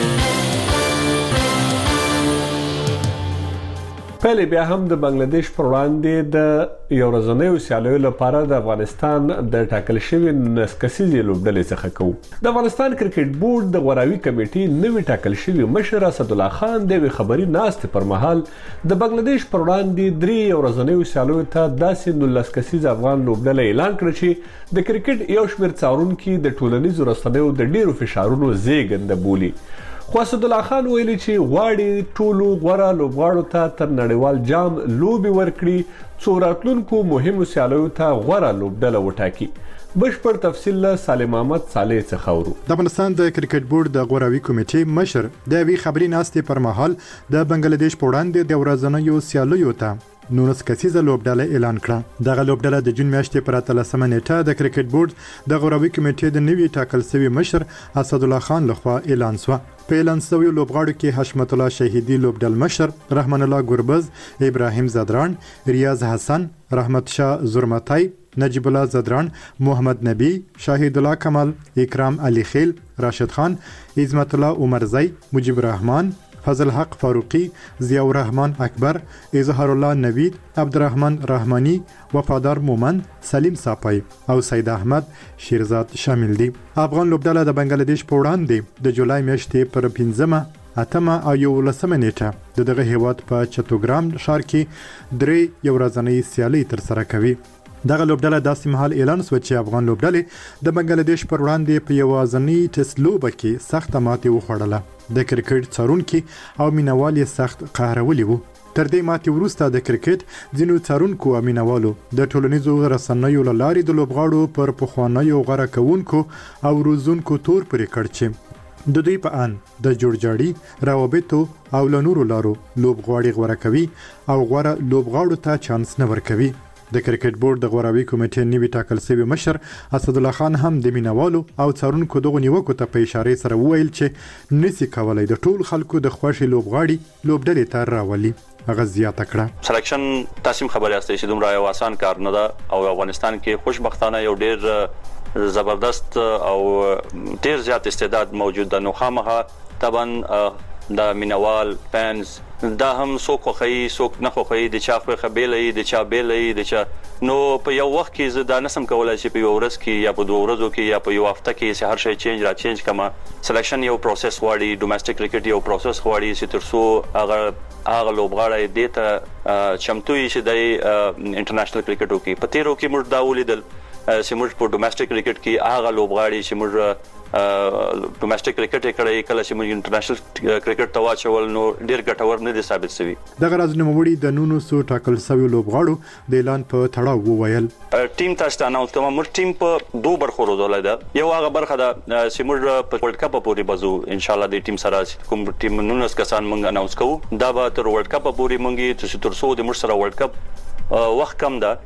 پهل بیا هم د بنگلاديش پر وړاندې د یو ورځنیو سیالیو لپاره د افغانستان د ټاکل شوی 19 کسیزې لوبډلې څخه کوو. د افغانستان کرکټ بورډ د غوراوي کمیټې نوی ټاکل شوی مشر اسد الله خان د خبري ناستې پر مهال د بنگلاديش پر وړاندې 3 ورځنیو سیالیو ته داسې 19 کسیز افغان لوبډلې اعلان کړ چې د کرکټ یو شمېر څارونکو د ټولنیزو رسنیو د ډیرو فشارونو زیږنده بولي. خو اسد الله خان ویلي چې غواړي ټولو غوړه لوبغاړو ته تر نړیوال جام لوبي ورکړي څو راتلونکو مهمو سیالیو ته غوړه لوبډله وټاکي. بشپړ تفصیل له سالم احمد صالح څخه اورو. د افغانستان د کرکټ بورډ د غوراوي کمیټې مشر د وی خبري ناستې پر مهال د بنگلاديش په وړاندې د ورځنیو سیالیو ته 19 کسیزه لوبډله اعلان کړه. دغه لوبډله د جون میاشتې پر 13 نیټه د کرکټ بورډ د غوراوي کمیټې د نوي ټاکل شوی مشر اسد الله خان لخوا اعلان شو. په اعلان شوی لوبغاړو کې حشمت الله شهیدی لوبډل مشر، رحمان الله ګربز، ابراهیم زدران، ریاض حسن، رحمت شاه زرمتای، نجیب الله زدران، محمد نبی، شاهد الله کمال، اکرام علی خیل، راشد خان، عظمت الله عمرزی، مجيب الرحمن، فضل حق فاروقی، ضیاء الرحمن اکبر، اظهار الله نوید، عبدالرحمن رحمانی، وفادار مومند، سلیم صافی او سید احمد شیرزاد شامل دي. افغان لوبډله د بنگلاديش په وړاندې د جولای میاشتې پر 15 اتمه او 11 نیټه دغه هیواد په چتوګرام ښار کې 3 ورځنۍ سیالي تر سره کوي. دغه لوبډله داسې مهال اعلان شو چې افغان لوبډلې د بنگلاديش پر وړاندې په یوازنۍ ټیسټ لوبه کې سخت ماتې وخوړله. د کرکټ څارونکو او مینوال سخت قهرولي وو. تر دې ماتې وروسته د کرکټ ځینو څارونکو او مینوالو د ټولنیزو رسنیو له لارې د لوبغاړو پر پخوانیو غوره کوونکو او روزونکو تور پرې کړ چې د دوی په ان د جوړجاړي روابطو او لنورو لارو لوبغاړي غوره کوي او غوره لوبغاړو ته چانس نه ورکوي. د کرکټ بورډ د غوراوي کمیټې نوی ټاکل شوی مشر اسد الله خان هم د مینوالو او څارونکو دغه نیوکو ته په اشاره سره وویل چې نسی کولای د ټول خلکو د خوښي لوبغاړي لوبډلې ته راولي. هغه زیاته کړه سلیکشن تاسو خبري یاستئ چې دومره یو آسان کار نه ده او افغانستان کې خوشبختانه یو ډیر زبردست او ډیر زیات استعداد موجود ده. نو خامخا طبعا د مینوال فانز دا هم څوک خوخی څوک نه خوخی د چا خو خبيلې د چا بیلې د چا نو په یو وخت کې زه دا نسم کولای چې په یو ورځ کې یا په دوه ورځو کې یا په یو هفته کې هر شی چینج کما سلیکشن یو پروسس غواړي. ډومېسټک کرکټ یو پروسس غواړي چې ترڅو هغه لوبغاړي د ته چمتوي چې د انټرنیشنل کرکټو کې په تیرو کې موږ دا ولیدل چې موږ په ډومېسټک کرکټ کې هغه لوبغاړي چې موږ ډومېسټک کرکټ کړي کله چې موږ انټرنیشنل کرکټ ته واچول نو ډیر ګټور نه دي ثابت شوی. دغه راز نوموړي د 900 ټاکل شوی لوبغاړو د اعلان په تړاو وویل ټیم تاسو ته اناونس کوم موږ ټیم په دوه برخو روزولای دا یو هغه برخه ده چې موږ په ورلد کپ پورې بزو ان شاء الله د ټیم سره کوم ټیم 19 کسان موږ اناونس کوو دا به تر ورلد کپ پورې موږ تر څو د موږ سره ورلد کپ وخت کم ده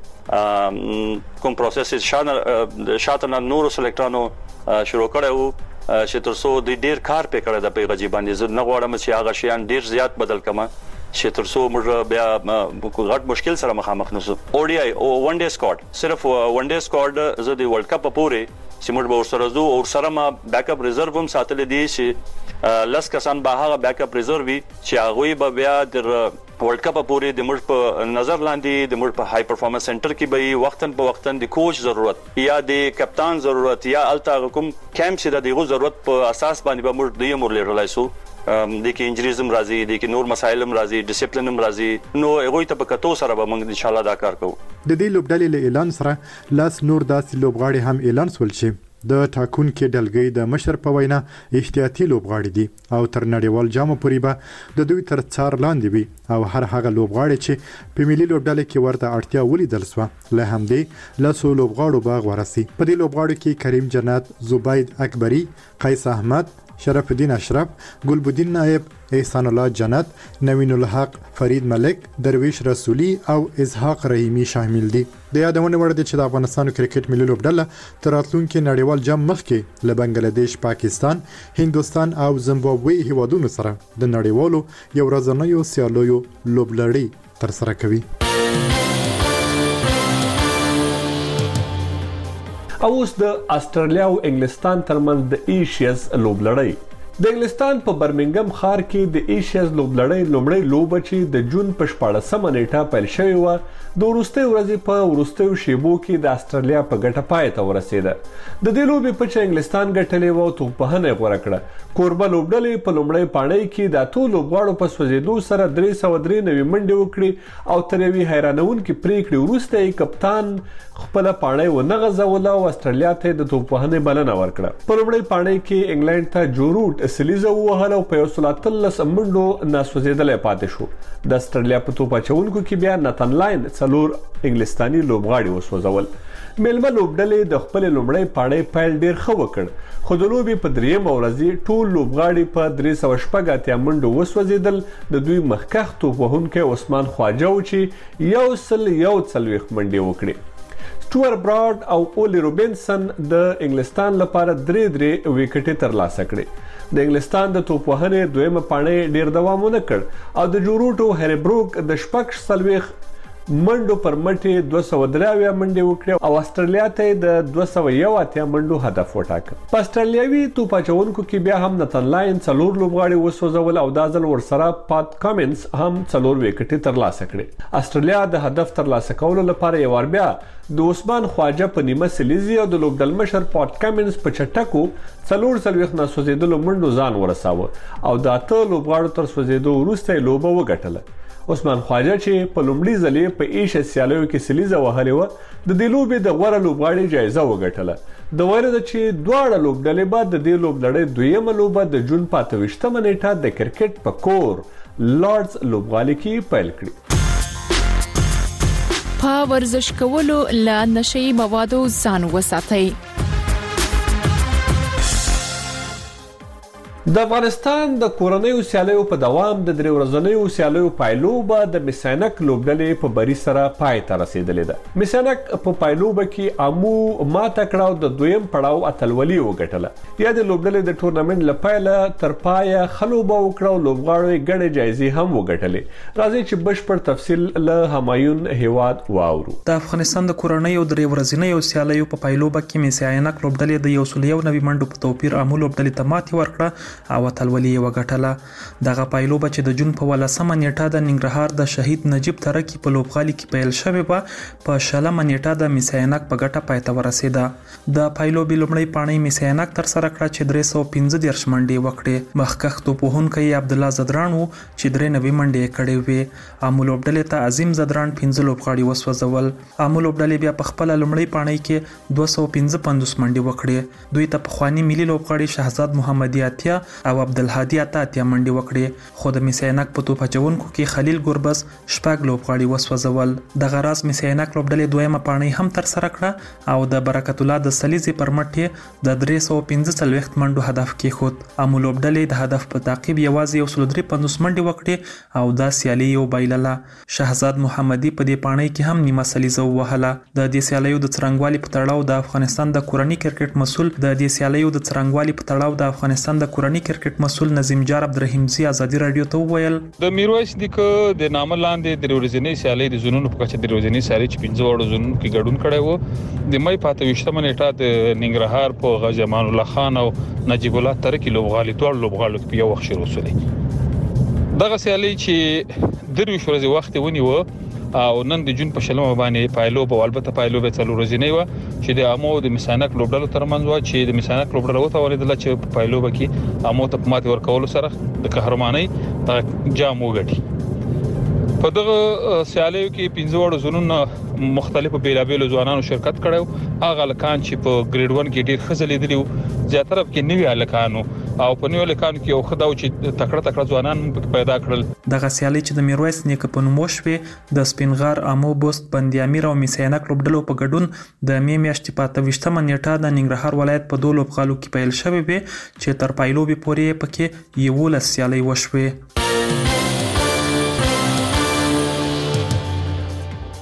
کوم پروسس شاته نورو سلیکټرانو شروع کړو چې تر څو د ډیر کار په کړه د پیغجی باندې زه نه غواړم چې هغه شیان ډیر زیات بدل کما چې تر څو موږ بیا غټ مشکل سره مخامخ نشو. ODI او ون ډے سکواډ صرف ون ډے سکواډ زه د ورلد کپ پورې چې موږ به سره زو او سره ما بیک اپ ریزرو هم ساتل دي چې لس کسان به هغه بیک اپ ریزرو وي چې هغه به بیا د ورلد کپ پورې د موږ په نظر لاندې د موږ په های پرفارمنس سنټر کې به وختن په وختن د کوچ ضرورت یا د کپتان ضرورت یا الته کوم کیمپ چې دغه ضرورت په اساس باندې به موږ د یمور لرلای سو د کې انجریزم راځي د کې نور مسایلم راځي ډیسپلینم راځي نو هغه ته په کتو سره به موږ ان شاء الله دا کار کوو. د دې لوبډلې له اعلان سره لاس نور داسې لوبغاړي هم اعلان شول چې د ټاکونکو ډلګۍ د مشر په وینا احتیاطي لوبغاړي دي او تر نړیوال جام پورې به د دوی تر څار لاندې وي او هر هغه لوبغاړي چې په ملي لوبډلې کې ورته اړتیا ولیدل سو له همدې لاسو لوبغاړو باغ ورسي. په دې لوبغاړو کې کریم جنات، زبید اکبری، قیس احمد، شرف الدین اشرف، گلبدین نائب، احسان الله جنت، نوین الحق، فرید ملک، درویش رسولی او اسحاق رحیمی شامل دي. د یادونه وړ دي چې د افغانستان کرکټ ملي لوبډله تر راتلونکي نړیوال جام مخکې له بنگلاديش، پاکستان، هندوستان او زیمبابوې هیوادونو سره د نړیوالو یو ورځنیو سیالیو لوبلړۍ تر سره کوي. او اوس د استرالیا او انګلستان ترمنځ د ایشیز لوبلړۍ. د انګلستان په برمنګم ښار کې د ایشیز لوبلړۍ لومړۍ لوبه چې د جون په 14مه نیټه پیل شوې وه د وروستۍ ورځې په وروستیو شیبو کې د استرالیا په ګټه پای ته ورسېده. د دې لوبې په چې انګلستان ګټلې وه او توپوهنه یې غوره کړه. کوربه لوبډلې په لومړۍ پاڼۍ کې د اتو لوبغاړو په سوځېدو سره 393 منډې وکړې او تر یوې حیرانونکې پریکړې وروسته یې کپتان خپله پاڼۍ ونه غځوله او استرالیا ته د توپوهنې بلنه ورکړه. په لومړۍ پاڼۍ کې انګلند ته جو روټ سلیزه ووهله او په 113 منډو ناسوځېدلی پاتې شو. د استرالیا په توپ اچونکو کې بیا نتن لاین 4 انګلستاني لوبغاړي وسوځول. میلمه لوبډلې د خپلې لومړۍ پاڼۍ پیل ډېر ښه وکړ خو د لوبې په 3مه ورځ ټول لوبغاړي په 386 منډو وسوځېدل. د دوی مخکښ توپوهونکی عثمان خواجه و چې 141 منډې وکړې. سټوارټ براډ او اولی روبینسن د انګلستان لپاره 3 ویکټې ترلاسه کړې. د انګلستان د توپوهنې دویمه پاڼۍ ډیر دوام ونه کړ او د جوروټو هری بروک د 40 منډو پر مټې 283 منډې وکړې او استرالیا ته د 281 منډو هدف وټاکه. په استرالیاوي توپ اچونکو کې بیا هم نتن لاین 4 لوبغاړي وسوځول او دا ځل ورسره پات کامنز هم 4 ویکټې ترلاسه کړې. استرالیا د هدف ترلاسه کولو لپاره یو ور بیا د عثمان خواجه په نیمه سلیزي او د لوبډل مشر پات کامنز په چټکو 4 ناسوځېدلو منډو ځان ورساوه او د 8 لوبغاړو تر سوځېدو وروسته لوبه وګټله. عثمان خواجه چې په لومړي ځلې په ایشیا سیالیو کې سلیزه وهلې وه د دې لوبې د غوره لوبغاړي جایزه وګټله. د ویره ده چې دواړه لوبډلې به د دې لوبلړۍ دویمه لوبه د جون په 28مه نیټه د کرکټ په کور لارډز لوبغالي کې پیل کړي. په ورزش کولو له نشئی موادو ځان وساتئ. د افغانستان د کورنیو سیالیو په دوام د 3 ورځنیو سیالیو پایلوبه د میسینک لوبډلې په بری سره پای ته رسیدلې ده. میسینک په پایلوبه کې امو ماته کړه او د دویم پړاو اتلولي وګټله. یا د لوبډلې د ټورنمنت لپاره تر پایه خلوبه وکړه او لوبغاړو یې ګڼې جایزې هم وګټلې. راځي چې بشپړ تفصیل له همایون هیواد واورو. د افغانستان د کورنیو 3 ورځنیو سیالیو په پایلوبه کې میسینک لوبډلې د 190 منډو په توپیر امو لوبډلې ته ماتې ورکړه او اتلولي یې وګټله. دغه پایلوبه چې د جون په 18مه نیټه د ننګرهار د شهید نجیب ترکی په لوبغالي کې پیل شوې وه په 20مه نیټه د میسینک په ګټه پای ته ورسېده. د پایلوبې لومړۍ پاڼۍ میسینک ترسره کړه چې 315 منډې وکړې. مخکښ توپوهونکی عبدالله زدران و چې 93 منډې یې کړې وې. امو لوبډلې ته عظیم زدران 15 لوبغاړي وسوځول. امو لوبډلې بیا په خپله لومړۍ پاڼۍ کې 255 منډې وکړې. دوی ته پخواني ملي لوبغاړي شهزاد محمدي اتیا او عبدالهادي اتیا منډې وکړې خو د میسینک په توپ اچونکو کې خلیل ګربز 6 لوبغاړي وسوځول. دغه راز میسینک لوبډلې دویمه پاڼۍ هم ترسره کړه او د برکت الله د سلیزې پر مټ د 345 منډو هدف کېښود. امو لوبډلې د هدف په تعقیب یوازې 153 منډې وکړې او دا سیالي یو بایلله. شهزاد محمدي په دې پاڼۍ کې هم نیمه سلیزه ووهله. د دې سیالیو د څرنګوالي په تړاو د افغانستان د کورني کرکټ مسول کرکټ مسول نظیم جار عبدالرحیمزی ازادي رادیو ته وویل د میرویس نیکه د نامه لاندې د ورځنی سیالي د زونونو په کچه د ورځنی سیالي چې 15 وړو زونونو کې ګډون کړی وو. د مې په 28مه نیټه د ننګرهار په غازی امان الله خان او نجیب الله ترکی لوبغالي ټول لوبغالو په یو وخت شروع شولې. دغه سیالي چې دروي ورځې وخت ونیو او نن د جون په 20مه باندې پایلوبه او البته پایلوبه 4 ورځې و چې د امو د میسینک لوبډلو ترمنځ و چې د میسینک لوبډلو ته ورېدل چې په پایلوبه کې امو ته ماتې ورکول سره د قهرمانۍ جام وګټي. په دغه سیالیو کې 15 وړو زونونو مختلفو بیلابېلو ځوانانو شرکت کړو. هغه لکان چې په ګریډ 1 کې ډیر ښه لیدلي زیاتره کې نوی الکانو او په نیو لکانو کې یو خداو چې تکړه ځوانان پیدا کړل. دغه سیالي چې د میرویس نیکه په نوم وشوې د سپینغار امو بوست بندي امیر او میسینک لوبډلو په ګډون د مې میاشتې په 28مه نیټه د ننګرهار ولایت په 2 لوبغالو کې پیل شوې وې چې تر پایلوبې پورې پکې 11 سیالۍ وشوې.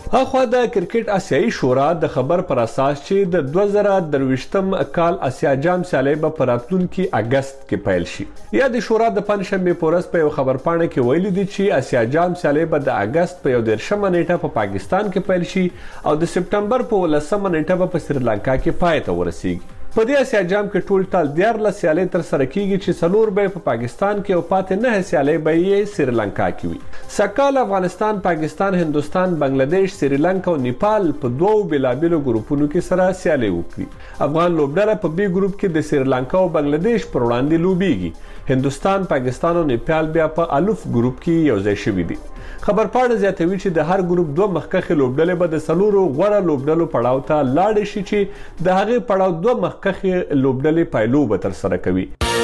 اخوا د کرکټ آسیایي شورا د خبر پر اساس چې د 2023م کال آسیا جام سیالي په راتلونکي اگست کې پیل شي. یا د شورا د پنځشنبه په ورځ په یو خبرپاڼه کې ویلي دي چې آسیا جام سیالي به د اگست په 11مه نیټه په پاکستان کې پیل شي او د سپټمبر په 19مه نیټه په سریلانکا کې پای ته ورسیږي. په دې آسیا جام کې ټول ټال 14 سیالۍ تر سره کیږي چې 4 به په پاکستان کې او پاتې 9 سیالۍ به یې سریلانکا کې وي. سکهال افغانستان، پاکستان، هندوستان، بنگلاديش، سریلانکا او نیپال په دوو بیلابیلو ګروپونو کې سره سیالۍ وکړي. افغان لوبډله په بي ګروپ کې د سریلانکا او بنگلاديش پر وړاندې لوبيږي. هندوستان، پاکستان او نیپال بیا په الف ګروپ کې یوځای شوي دي. خبرپاڼه زیاتوي چې د هر ګروپ 2 مخکښې لوبډلې به د 4 غوره لوبډلو پړاو ته لاړې شي چې د هغې پړاو 2 مخکښې لوبډلې پایلوبه ترسره کوي.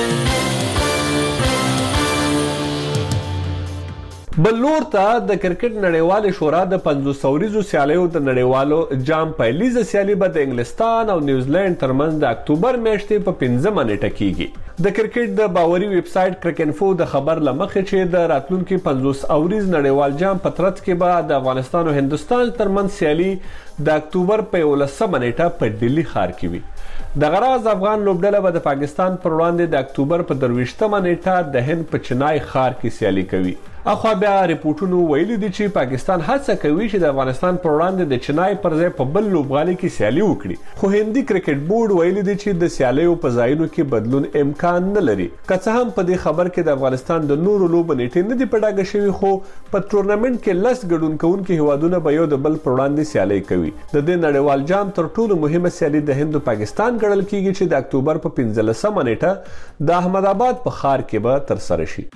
بل لور ته د کرکټ نړیوال شورا د 500 ورځو سیالیو د نړیوالو جام پیلیزه سیالي به د انګلستان او نیوزیلند ترمنځ د اکتوبر میاشتې په 15مه نیټه کیږي. د کرکټ د باوري ویب سټ کرکنفو د خبر لمخې چې د راتلونکي 500 ورځ نړیوال جام په ترڅ کې به د افغانستان او هندوستان ترمنځ سیالي د اکتوبر په 19مه نیټه په ډیلی ښار کې وي. د غراز افغان لوبډله به د پاکستان پر وړاندې د اکتوبر په 23مه نیټه د هند په چنای ښار کې سیالي کوي. اخوا بیا ریپورتونو ویلي دي چې پاکستان هڅه کوي چې د افغانستان پر وړاندې د چنای پر ځای په بل لوبغالي کې سیالي وکړي، خو هندي کرکټ بورډ ویلي دي چې د سیالیو په ځایونو کې بدلون امکان نه لري. که څه هم په دې خبر کې د افغانستان د نورو لوبو نیټې نه دي په ډاګه شوي، خو په ټورنمنټ کې 10 ګډون کوونکي هیوادونه به یو د بل پر وړاندې سیالي کوي. د دې نړیوال جام تر ټولو مهمه سیالي د هند او پاکستان ګڼل کیږي چې د اکتوبر په 15مه نیټه د احمد آباد په ښار کې به ترسره شي.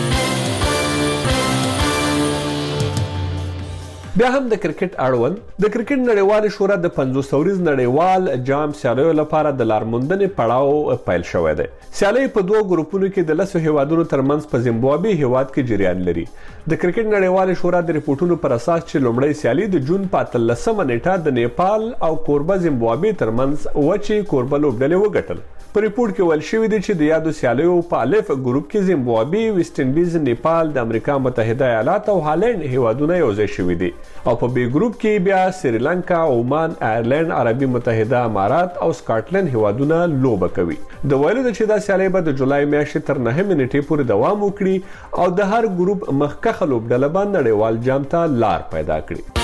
بیا هم د کرکټ اړوند د کرکټ نړیوال شورا د 500 ورځ نړیوال جام سیالیو لپاره د لارموندنې پړاو پیل شوی دی. سیالۍ په 2 ګروپونو کې د 10 هیوادونو ترمنځ په زیمبابوې هیواد کې جریان لري. د کرکټ نړیوال شورا د ریپورتونو پر اساس چې لومړی سیالي د جون په 13مه نیټه د نیپال او کوربه زیمبابوې ترمنځ وچې کوربه لوبډلې وګټل. په ریپورت کې ویل شوی دی چې د یادو سیالیو په الف ګروپ کې زیمبابوې، ویسټ انډیز، نیپال، د امریکا متحده ایالات او هالند هیوادونه یوځای شوي دي، او په بي ګروپ کې بیا سریلانکا، عمان، آیرلند، عربي متحده امارات او سکاټلند هیوادونه لوبه کوي. د ویلو د چې دا سیالي به د جولای میاشتې تر 9مې نیټې پورې دوام وکړي او د هر ګروپ مخکښه لوبډله به نړیوال جام ته لار پیدا کړي.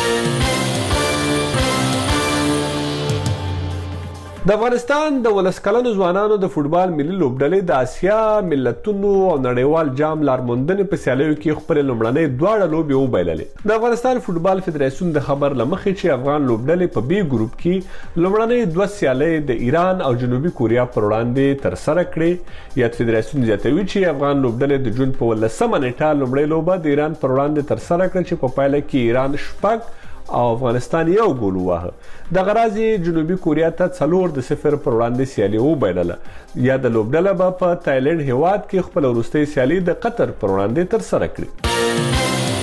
د افغانستان د ولسکلنو ځوانانو د فوټبال ملي لوبډلې د اسیا ملتونو او نړیوال جام لارموندنې په سیالیو کې خپل لومړنۍ دواړه لوبې وبایللې. د افغانستان فوټبال فدراسیون د خبر لمخې چې افغان لوبډلې په بي ګروپ کې لومړنۍ 2 سیالۍ د ایران او جنوبي کوریا پر وړاندې ترسره کړې. یاد فدراسیون زیاتوي چې افغان لوبډلې د جون په 19مه نیټه لومړۍ لوبه د ایران پر وړاندې ترسره کړه چې په پایله کې ایران 6 او افغانستان 1 ګول وواهه. د غرازي جنوبي کوریا ته 4-0 پر وړاندې سیالي وبایلله. یا د لوبډله به په تایلند هیواد کې خپل وروستۍ سیالي د قطر پر وړاندې ترسره کړي.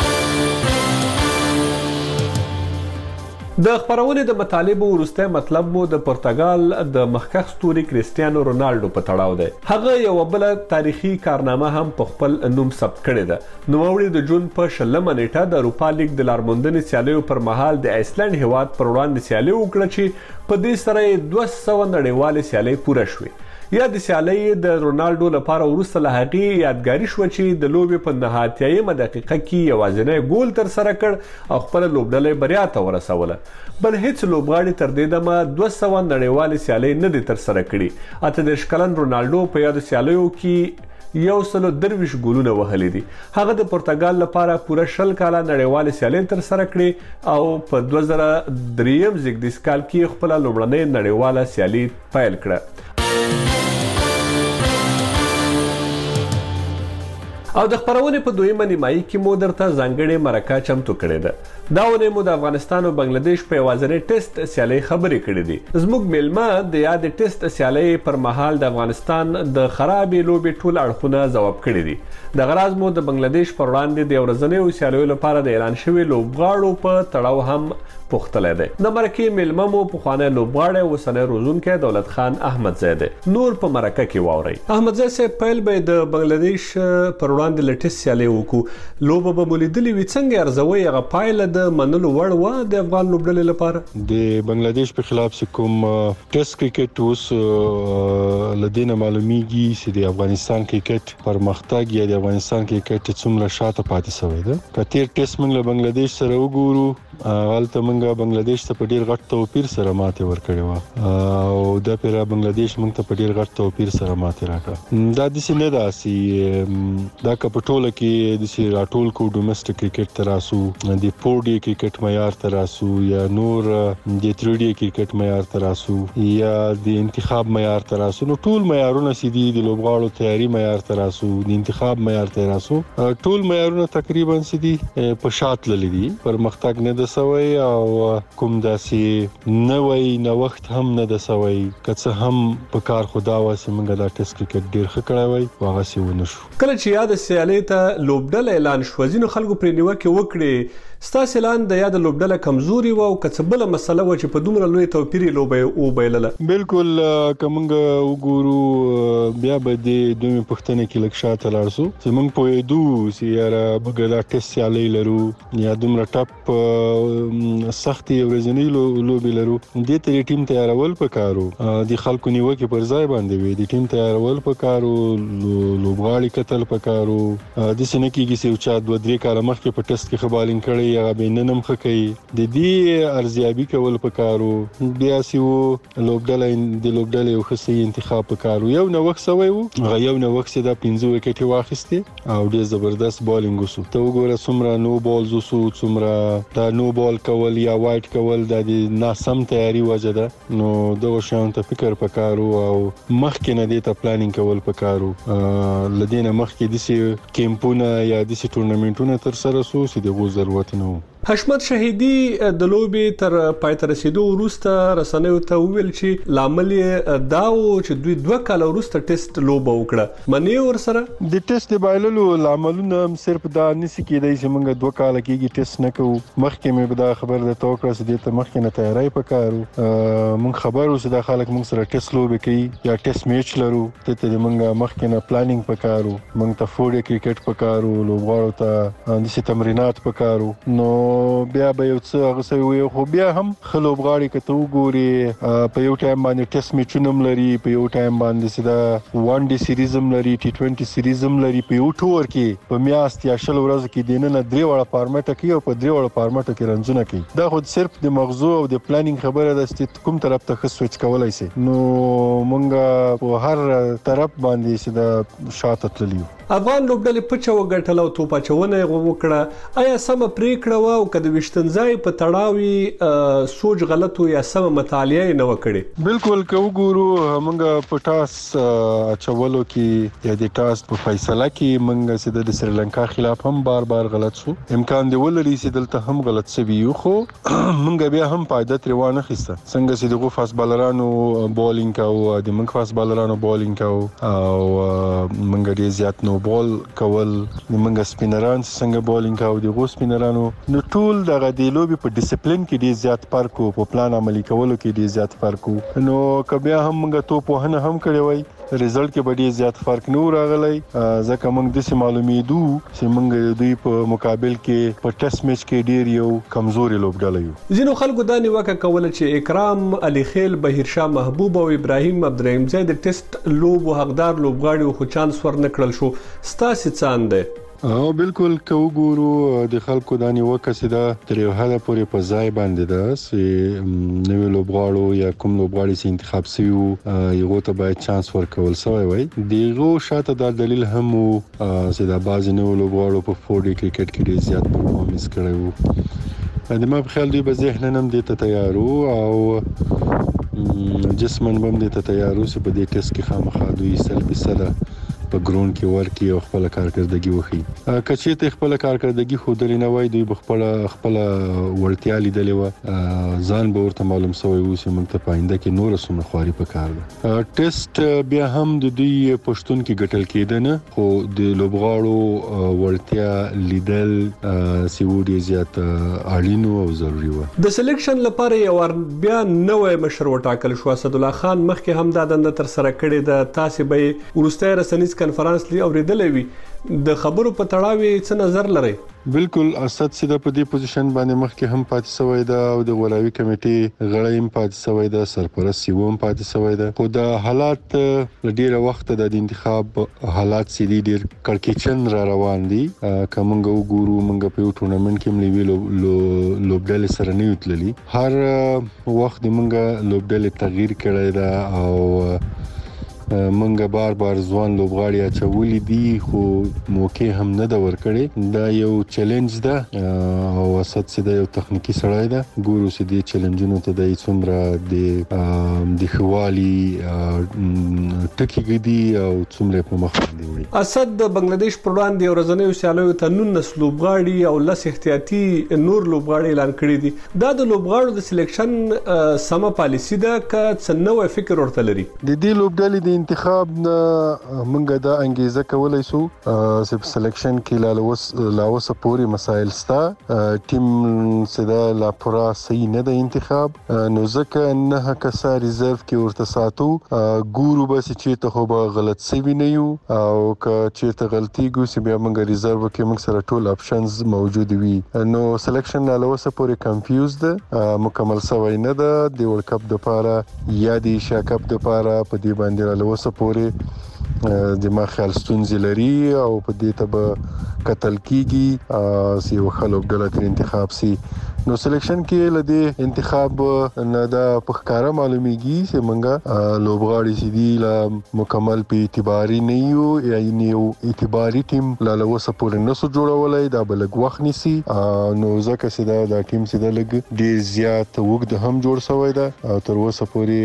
د خبرونې د مطالبو وروستی مطلب مو د پرتګال د مخکښ ستوري کریسټیانو رونالډو په تړاو دی. هغه یو بل تاریخي کارنامه هم په خپل نوم ثبت کړې ده. نوموړي د جون په 20مه نیټه د اروپا لیګ د لارموندنې سیالیو پر مهال د آیسلند هیواد پر وړاندې سیالي وکړه چې په دې سره یې 200 نړیوالې سیالۍ پوره شوې. یا د سیالۍ د رونالډو لپاره وروسته له هغې یادګاري شوه چې د لوبې په نهایتیایمه دقیقه کې یوازینی ګول ترسره کړ او خپله لوبډله بریا ته ورسوله. بل هیڅ لوبغاړي تر دې دمه 200 نړیوالې سیالۍ نه دي ترسره کړي. 38 کلن رونالډو په یادو سیالیو کې 123 ګولونه وهلي دي. هغه د پرتګال لپاره پوره 20 کاله نړیوالې سیالۍ ترسره کړې او په 2003 زیږدیز کال کې خپله لومړنۍ نړیواله سیالي پیل کړه. او د خبرونې په 2مه نیمایي کې مو درته ځانګړې مرکه چمتو کړې ده. دا ونې مو د افغانستان او بنگلاديش په یوازینۍ ټیسټ سیالۍ خبرې کړې دي. زموږ میلمه د یاد ټیسټ سیالۍ پر مهال د افغانستان د خرابې لوبې ټول اړخونه ځواب کړي دي. د غراز مو د بنگلاديش پر وړاندې د ورځنیو سیالیو لپاره د اعلان شوي لوبغاړو په تړاو هم پوښتلی دی. د مرکې میلمه مو پخوانی لوبغاړی اوسنی روزونکی دولت خان احمدزی دی. نور په مرکه کې واورئ. احمدزی صاحب پیل به د بنگلادیش پر وړاندې له ټیسټ سیالۍ وکړو. لوبه به مو لیدلې وي، څنګه ارزوئ هغه پایله د منلو وړ وه د افغان لوبډلې لپاره؟ د بنگلادیش په خلاف کوم ټیسټ کرکټ اوس لدينا معلومیږي چې د افغانستان کرکټ پرمختګ یا د افغانستان کرکټ څومره شاته پاتې شوی دی. کتیر ټیسټ موږ له بنگلادیش سره وګورو، هلته موږ بنگلادیش ته په ډیر غټ توپیر سره ماتې ورکړې وه او د پیرا بنگلادیش موږ ته په ډیر غټ توپیر سره ماتې راکړه. دا داسې نه ده چې دا که په ټوله کې داسې راټول کو ډومسټک کرکټ ته راسو، د 4D کرکټ معیار ته راسو یا نور د 3D کرکټ معیار ته راسو یا د انتخاب معیار ته راسو، نو ټول معیارونه سیدي د لوبغاړو تیاری معیار ته راسو، د انتخاب معیار ته راسو، ټول معیارونه تقریبا سیدي په شات للی دي. پرمختګ نه ده سوی او کوم داسې نوې نوښت هم نه ده سوی. که څه هم په کار خدا واسه موږ دا ټیسټ کرکټ ډیر ښه کړی وای او هغه څه ونه شو. کله چې یاد سیالۍ ته لوبډله اعلان شو، ځینو خلکو پرې نیوکې وکړې. ستاسو اعلان د یاد لوبډله کمزوري و او که څه بله مسله و چې په دومره لوی توپیر یې لوبه وبایلله؟ بالکل که موږ وګورو بیا به د دویمې پوښتنې کې لږ شاته لاړ شو چې موږ پوهېدو چې یاره موږ دا ټیسټ سیالۍ لرو یا دومره ټپ سختې ورځنۍ لوبې لرو. دې ته د ټیم تیارول پکار و، د خلکو نیوکې پر ځای باندې وي. د ټیم تیارول پکار و، لوبغاړي کتل پکار و. داسې نه کېږي چې یو چا 2-3 کاله مخکې په ټیسټ کې ښه بالینګ کړی هغه به نن هم ښه کوي. د دې ارزیابي کول پکار و. بیا چې د لوبډلې یو ښه صحیح انتخاب پکار و. یو نوښت سوی و، هغه یو نوښت چې دا 15 وکټې واخیستې او ډېر زبردست بالینګ وسو. ته وګوره څومره نو بالز وسو، څومره دا نو بال کول یا وایټ کول دا د ناسم تیاری وجه ده. نو دغه شیانو ته فکر پکار و او مخکې نه دې ته پلانینګ کول پکار و. لدې نه مخکې داسې کیمپونه یا داسې ټورنمنټونه ترسره سو چې دغو ضرورت نه و. حشمت شهیدي د لوبې تر پای ته رسیدو وروسته رسنیو ته وویل چې لامل یې دا و چې دوی 2 کاله وروسته ټیسټ لوبه وکړه. منې ورسره د ټیسټ د بایللو لاملونه صرف دا نسی کېدای چې موږ 2 کاله کېږي ټیسټ نه کوو. مخکې مې به دا خبر درته وکړه چې دې ته مخکې نه تیاری پکار و. موږ خبر وو چې دا خلک موږ سره ټیسټ لوبې کوي یا ټیسټ میچ لرو. دې ته موږ مخکې نه پلانینګ پکار و. موږ ته 4D کرکټ پکار و، لوبغاړو ته داسې تمرینات پکار و. نو بیا به یو څه هغه څه وي، خو بیا هم ښه لوبغاړي که ته وګورې په یو ټایم باندې ټیسټ میچونه هم لري، په یو ټایم باندې سیده 1D سیریز هم لري، T20 سیریز هم لري. په یو ټور کې په میاشت یا 20 ورځو کې دننه 3 وړه فارمټ کوي او په 3 وړه فارمټ کې رنزونه کوي. دا خو صرف د مغزو او د پلانینګ خبره ده چې کوم طرف ته ښه سویچ کولای شي. نو مونږ په هر طرف باندې سیده شاته تللی. افغان لوبډلې پچه وګټله او توپ اچونه یې وکړه. آیا سمه پریکړه وه او که د ویشتنځای په تړاو سوچ غلط و یا سمه مطالعه یې نه وه کړې؟ بالکل که وګورو موږ په ټاس اچولو کې یا د ټاس په فیصله کې موږ چې د سریلانکا خلاف هم بار بار غلط شو. امکان دی ولري چې دلته هم غلط شوي یو، خو موږ بیا هم فایده ترې وانه اخیسته. څنګه چې دغو فاست بالرانو بالینګ کاوه، د موږ فاست بالرانو بالینګ کاوه او موږ ډېر زیات نو بال کول. موږ سپینران څنګه بالینګ کاوه، دغو سپینرانو نو ټول دغه د لوبې په ډیسپلین کې ډېر زیات فرق و، په پلان عملي کولو کې ډېر زیات فرق و. نو که بیا هم موږ توپ وهنه هم کړې وای رزلټ کې به ډېر زیات فرق نه راغلی، ځکه موږ داسې معلومېدو چې موږ دوی په مقابل کې په ټیسټ میچ کې ډېر یو کمزوري لوبډله یو. ځینو خلکو دا نیوکه کوله چې اکرام علي خیل، بهیر شاه محبوب او ابراهیم عبدالرحیمزی د ټیسټ لوبو حقدار لوبغاړي خو چانس ورنکړل شو. ستاسې څه اند دی؟ بالکل که وګورو د خلکو دا نیوکه چې دا تر یو حده پورې په ځای باندې ده چې نوي لوبغاړو یا کوم لوبغاړي چې انتخاب شوي وو هغو ته باید چانس ورکول شوی وای. د هغو شاته دا دلیل هم و چې دا بعضې نوي لوبغاړو په 4D کرکټ کې ډېر زیات پرفارمنس کړی و. د ما په خیال دوی به ذهناً هم دې ته تیار وو او جسماً به هم دې ته تیار وو چې په دې ټیسټ کې خامخا دوی 100% په ګراوند کې ورکی او خپل کارکردګي وخی. کچې ته خپل کارکردګي خودلې نه وای دوی خپل ورتیا لیدلې و ځان به ورته معلوم سوی و چې موږ ته پاینده کې نور سم خواري پکار ده. ټیسټ بیا هم د دوی پښتون کې ګټل کېدنه خو د لوبغاړو ورتیا لیدل سیوډي زیات اړین او ضروری و. د سلیکشن لپاره یو بیا نوې مشر وټاکل شو. اسد الله خان مخکې هم دا دنده تر سره کړې ده. تاسو به ورسته رسنیز کانفرنس لی اوریدلې وي د خبرو په تړاو څه نظر لري؟ بالکل اسد سیده په دې پوزیشن باندې مخکې هم پاتې شوی دا او د غلاوي کمیټې غړی هم پاتې شوی دا سرپرست یو هم پاتې شوی دا. خو دا حالات ډیره وخت د انتخاب حالات سیدي ډیر کړکېچن را روان دي. کومنګ وګورو موږ په یو ټورنمنت کې ملي لوبډل سره نه یوتللی هر وخت موږ لوبډل تغییر کړی دا او منګه بار ځوان لوبغاړي اچولې دي خو موقع هم نه دا ورکړي. دا یو چیلنج ده او اسد سي دا یو تخنیکی سړی ده. ګورو سي دي چیلنجونو ته د څومره د خوالي ټکی ګدي او څومره په مخ دی. اسد د بنگلاديش پر وړاندې ورځنیو سیالیو ته 19 لوبغاړي او لس احتیاطي نور لوبغاړي اعلان کړی دي. دا د لوبغاړو د سلیکشن سم پالیسی ده که څه نوې فکر ورته لري؟ د دې لوبډلې د انتخاب نه موږ دا انګیزه کولای شو چې سلیکشن کې لاوس پوری مسائل ستا ټیم سدا لا پورا صحیح نه د انتخاب نو ځکه نه کسا ریزرو کې ورته ساتو ګورو بس چې ته خو به غلط سوي نه یو او که چې ته غلطي ګو چې بیا موږ ریزرو کې موږ سره ټول اپشنز موجود وي. نو سلیکشن لاوس پوری کنفیوز ده مکمل سوي نه ده د ورلد کپ د پاره یا د ایشیا کپ د پاره په دې باندې اوسه پورې د ما خیال ستونزې لري او په دې ته به قتل کیږي سی وخلوب ډله انتخاب سي. نو سلیکشن کې لدی انتخاب نه دا پخکاره معلومیږي چې منګه لوبغاړي سي دي لا مکمل په اعتباري نه یو یعنی یو اعتباري ټیم لا لوسه پورې نسو جوړولای دا بلګ وخت نسی. نو ځکه چې دا ټیم سي د لګ ډیر زیات وګد هم جوړ شوی دا تر اوسه پورې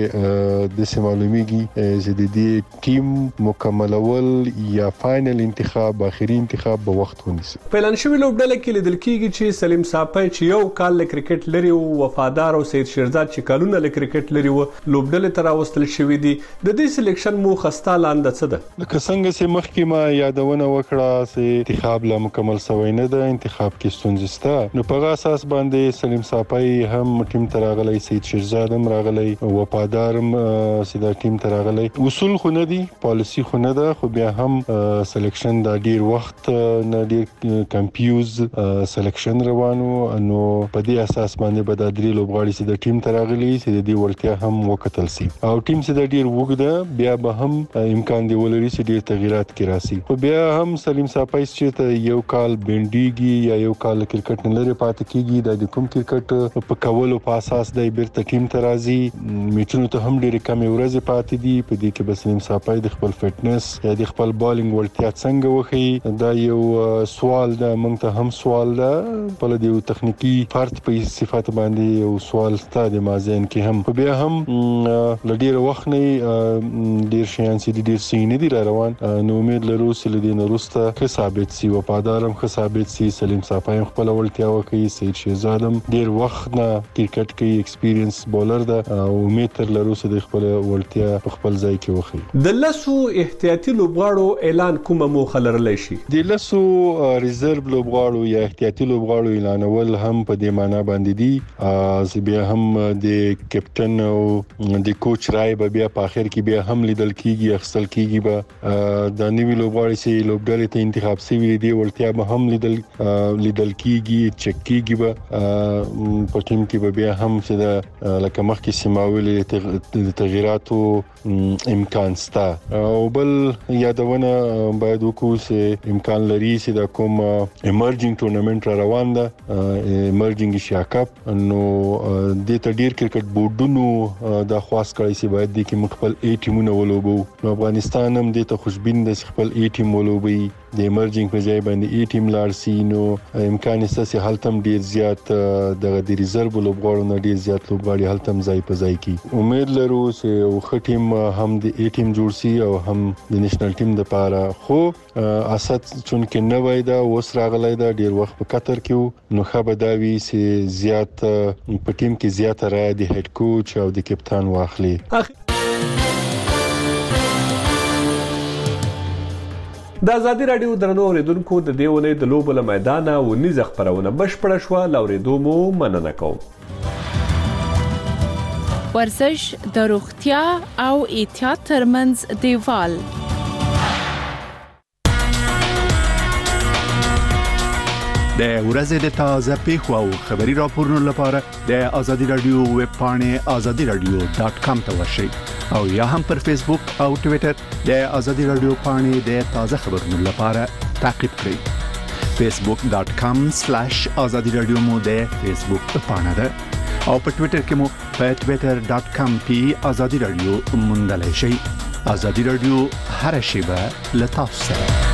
د سیمه معلومیږي چې د دې ټیم مکملول یا فائنل انتخاب اخري انتخاب په وخت ونیسي. پلان شوی لوبډله کې لیدل کیږي چې سلیم صاحب چې یو کال له کرکټ لري او وفادار او سید شیرزاد چې کالونه له کرکټ لري و لوبډله تر اوستل شوی دي. د دې سلیکشن مو خسته لاند څه ده؟ لکه څنګه چې مخکې ما یادونه وکړه چې انتخاب لا مکمل شوی نه ده. انتخاب کې ستونزې شته. نو په اساس باندې سلیم صاحب هم ټیم تر راغلی سید شیرزاد هم راغلی وفادار هم سیدا ټیم تر راغلی. اصول خو نه دي پالیسی خو نه ده خو بیا هم سلیکشن دا ډیر وخت نه ډیر کنفیوز سلیکشن روانو. نو په دې اساس باندې به د درې لوبغاړي چې د ټیم تراغلي چې د دې ورتیا هم وکتل سي او ټیم چې د ډیر وګړه بیا به هم امکان دی ولري چې ډیر تغیرات کې راسي. خو بیا هم سلیم صاحب چې ته یو کال بنډيږي یا یو کال کرکټ نه لري پاتې کیږي د کوم کرکټ په کولو په اساس د بیرته ټیم ترازي میچونو ته هم ډیر کم ورځې پاتې دي. په دې کې به سلیم صاحب د خپل فټنس یا د خپل بالینګ ورتیا څنګه وخی دا یو سوال ده. موږ ته هم سوال ده په دې تخنیکی فرد په صفات باندې یو سوال ستاسو د مازین کې هم بیا هم لډیر وخت نه ډیر شیان سي ډیر سینې دي روان. نو امید لرو چې لدی نورسته ښه ثابت سي وفادارم ښه ثابت سي. سلیم صاحب خپل ولتیا وکي. سید شهزادم ډیر وخت نه کرکټ کې ایکسپیرینس بولر ده او امید تر لرو چې د خپل ولتیا په خپل ځای کې وخی. د لسو احتیاطي لوبغاړو اعلان کومه موخه لرلی شي؟ د لسو ریزرو لوبغاړو یا احتیاطي لوبغاړو اعلانول هم په دې معنا باندې دي چې بیا هم د کپټن او د کوچ رائے به بیا په اخر کې بیا هم لیدل کیږي اخستل کیږي. به د نوی لوبغاړي چې لوبډلې ته انتخاب شوی دی ورتیا به هم لیدل کیږي چک کیږي. به په ټیم کې به بیا هم چې د لکه مخکې سیماوي تغیراتو امکان ستا او بل یادونه باید وکړو چې امکان لري چې د کوم ایمرجینګ ټورنمنت را روان ده. ایمرجینګ ایمرجنګ ایشیا کپ نو د ډیر کرکټ بورډونو د خاص کړی سی باید د کې خپل 8 ټیمونه ولوبو نو افغانستان هم د ته خوشبین د خپل 8 ټیم ولوبي د ایمرجنګ په ځای باندې 8 ټیم لارسي نو امکان است هلتم ډیر زیات د ریزرو لوبغاړو نه ډیر زیات لوبغاړي هلتم ځای په ځای کی امید لرو چې او ختم هم د 8 ټیم جوړ سي او هم د نېشنل ټیم د پاره خو اساس چونکه نه وای دا وس راغلی دا ډیر وخت په قطر کې نو خبرداوي چې زیات په ټیم کې زیات را د هډ کوچ او د کپتان واخلي د ازادي رادیو درنو اوریدونکو د دیونه د لوبو له میدان او نيزه خبرونه بشپړه شو لوریدو مو مننه کوم ورزش د روغتیا او احتیاط ترمنځ دیوال د ورځې د تازه پیښو او خبري راپورونو لپاره د ازادي رادیو ویب پاڼه azadiradio.com ته ورشئ او یا هم پر فیسبوک او ټوئیټر د ازادي رادیو پاڼه د تازه خبرونو لپاره تعقیب کړئ facebook.com/azadiradio مو د فیسبوک پاڼه ده او په ټوئیټر کې مو په twitter.com/azadiradio موندلای شئ. ازادي رادیو هر شیبه له تاسو سره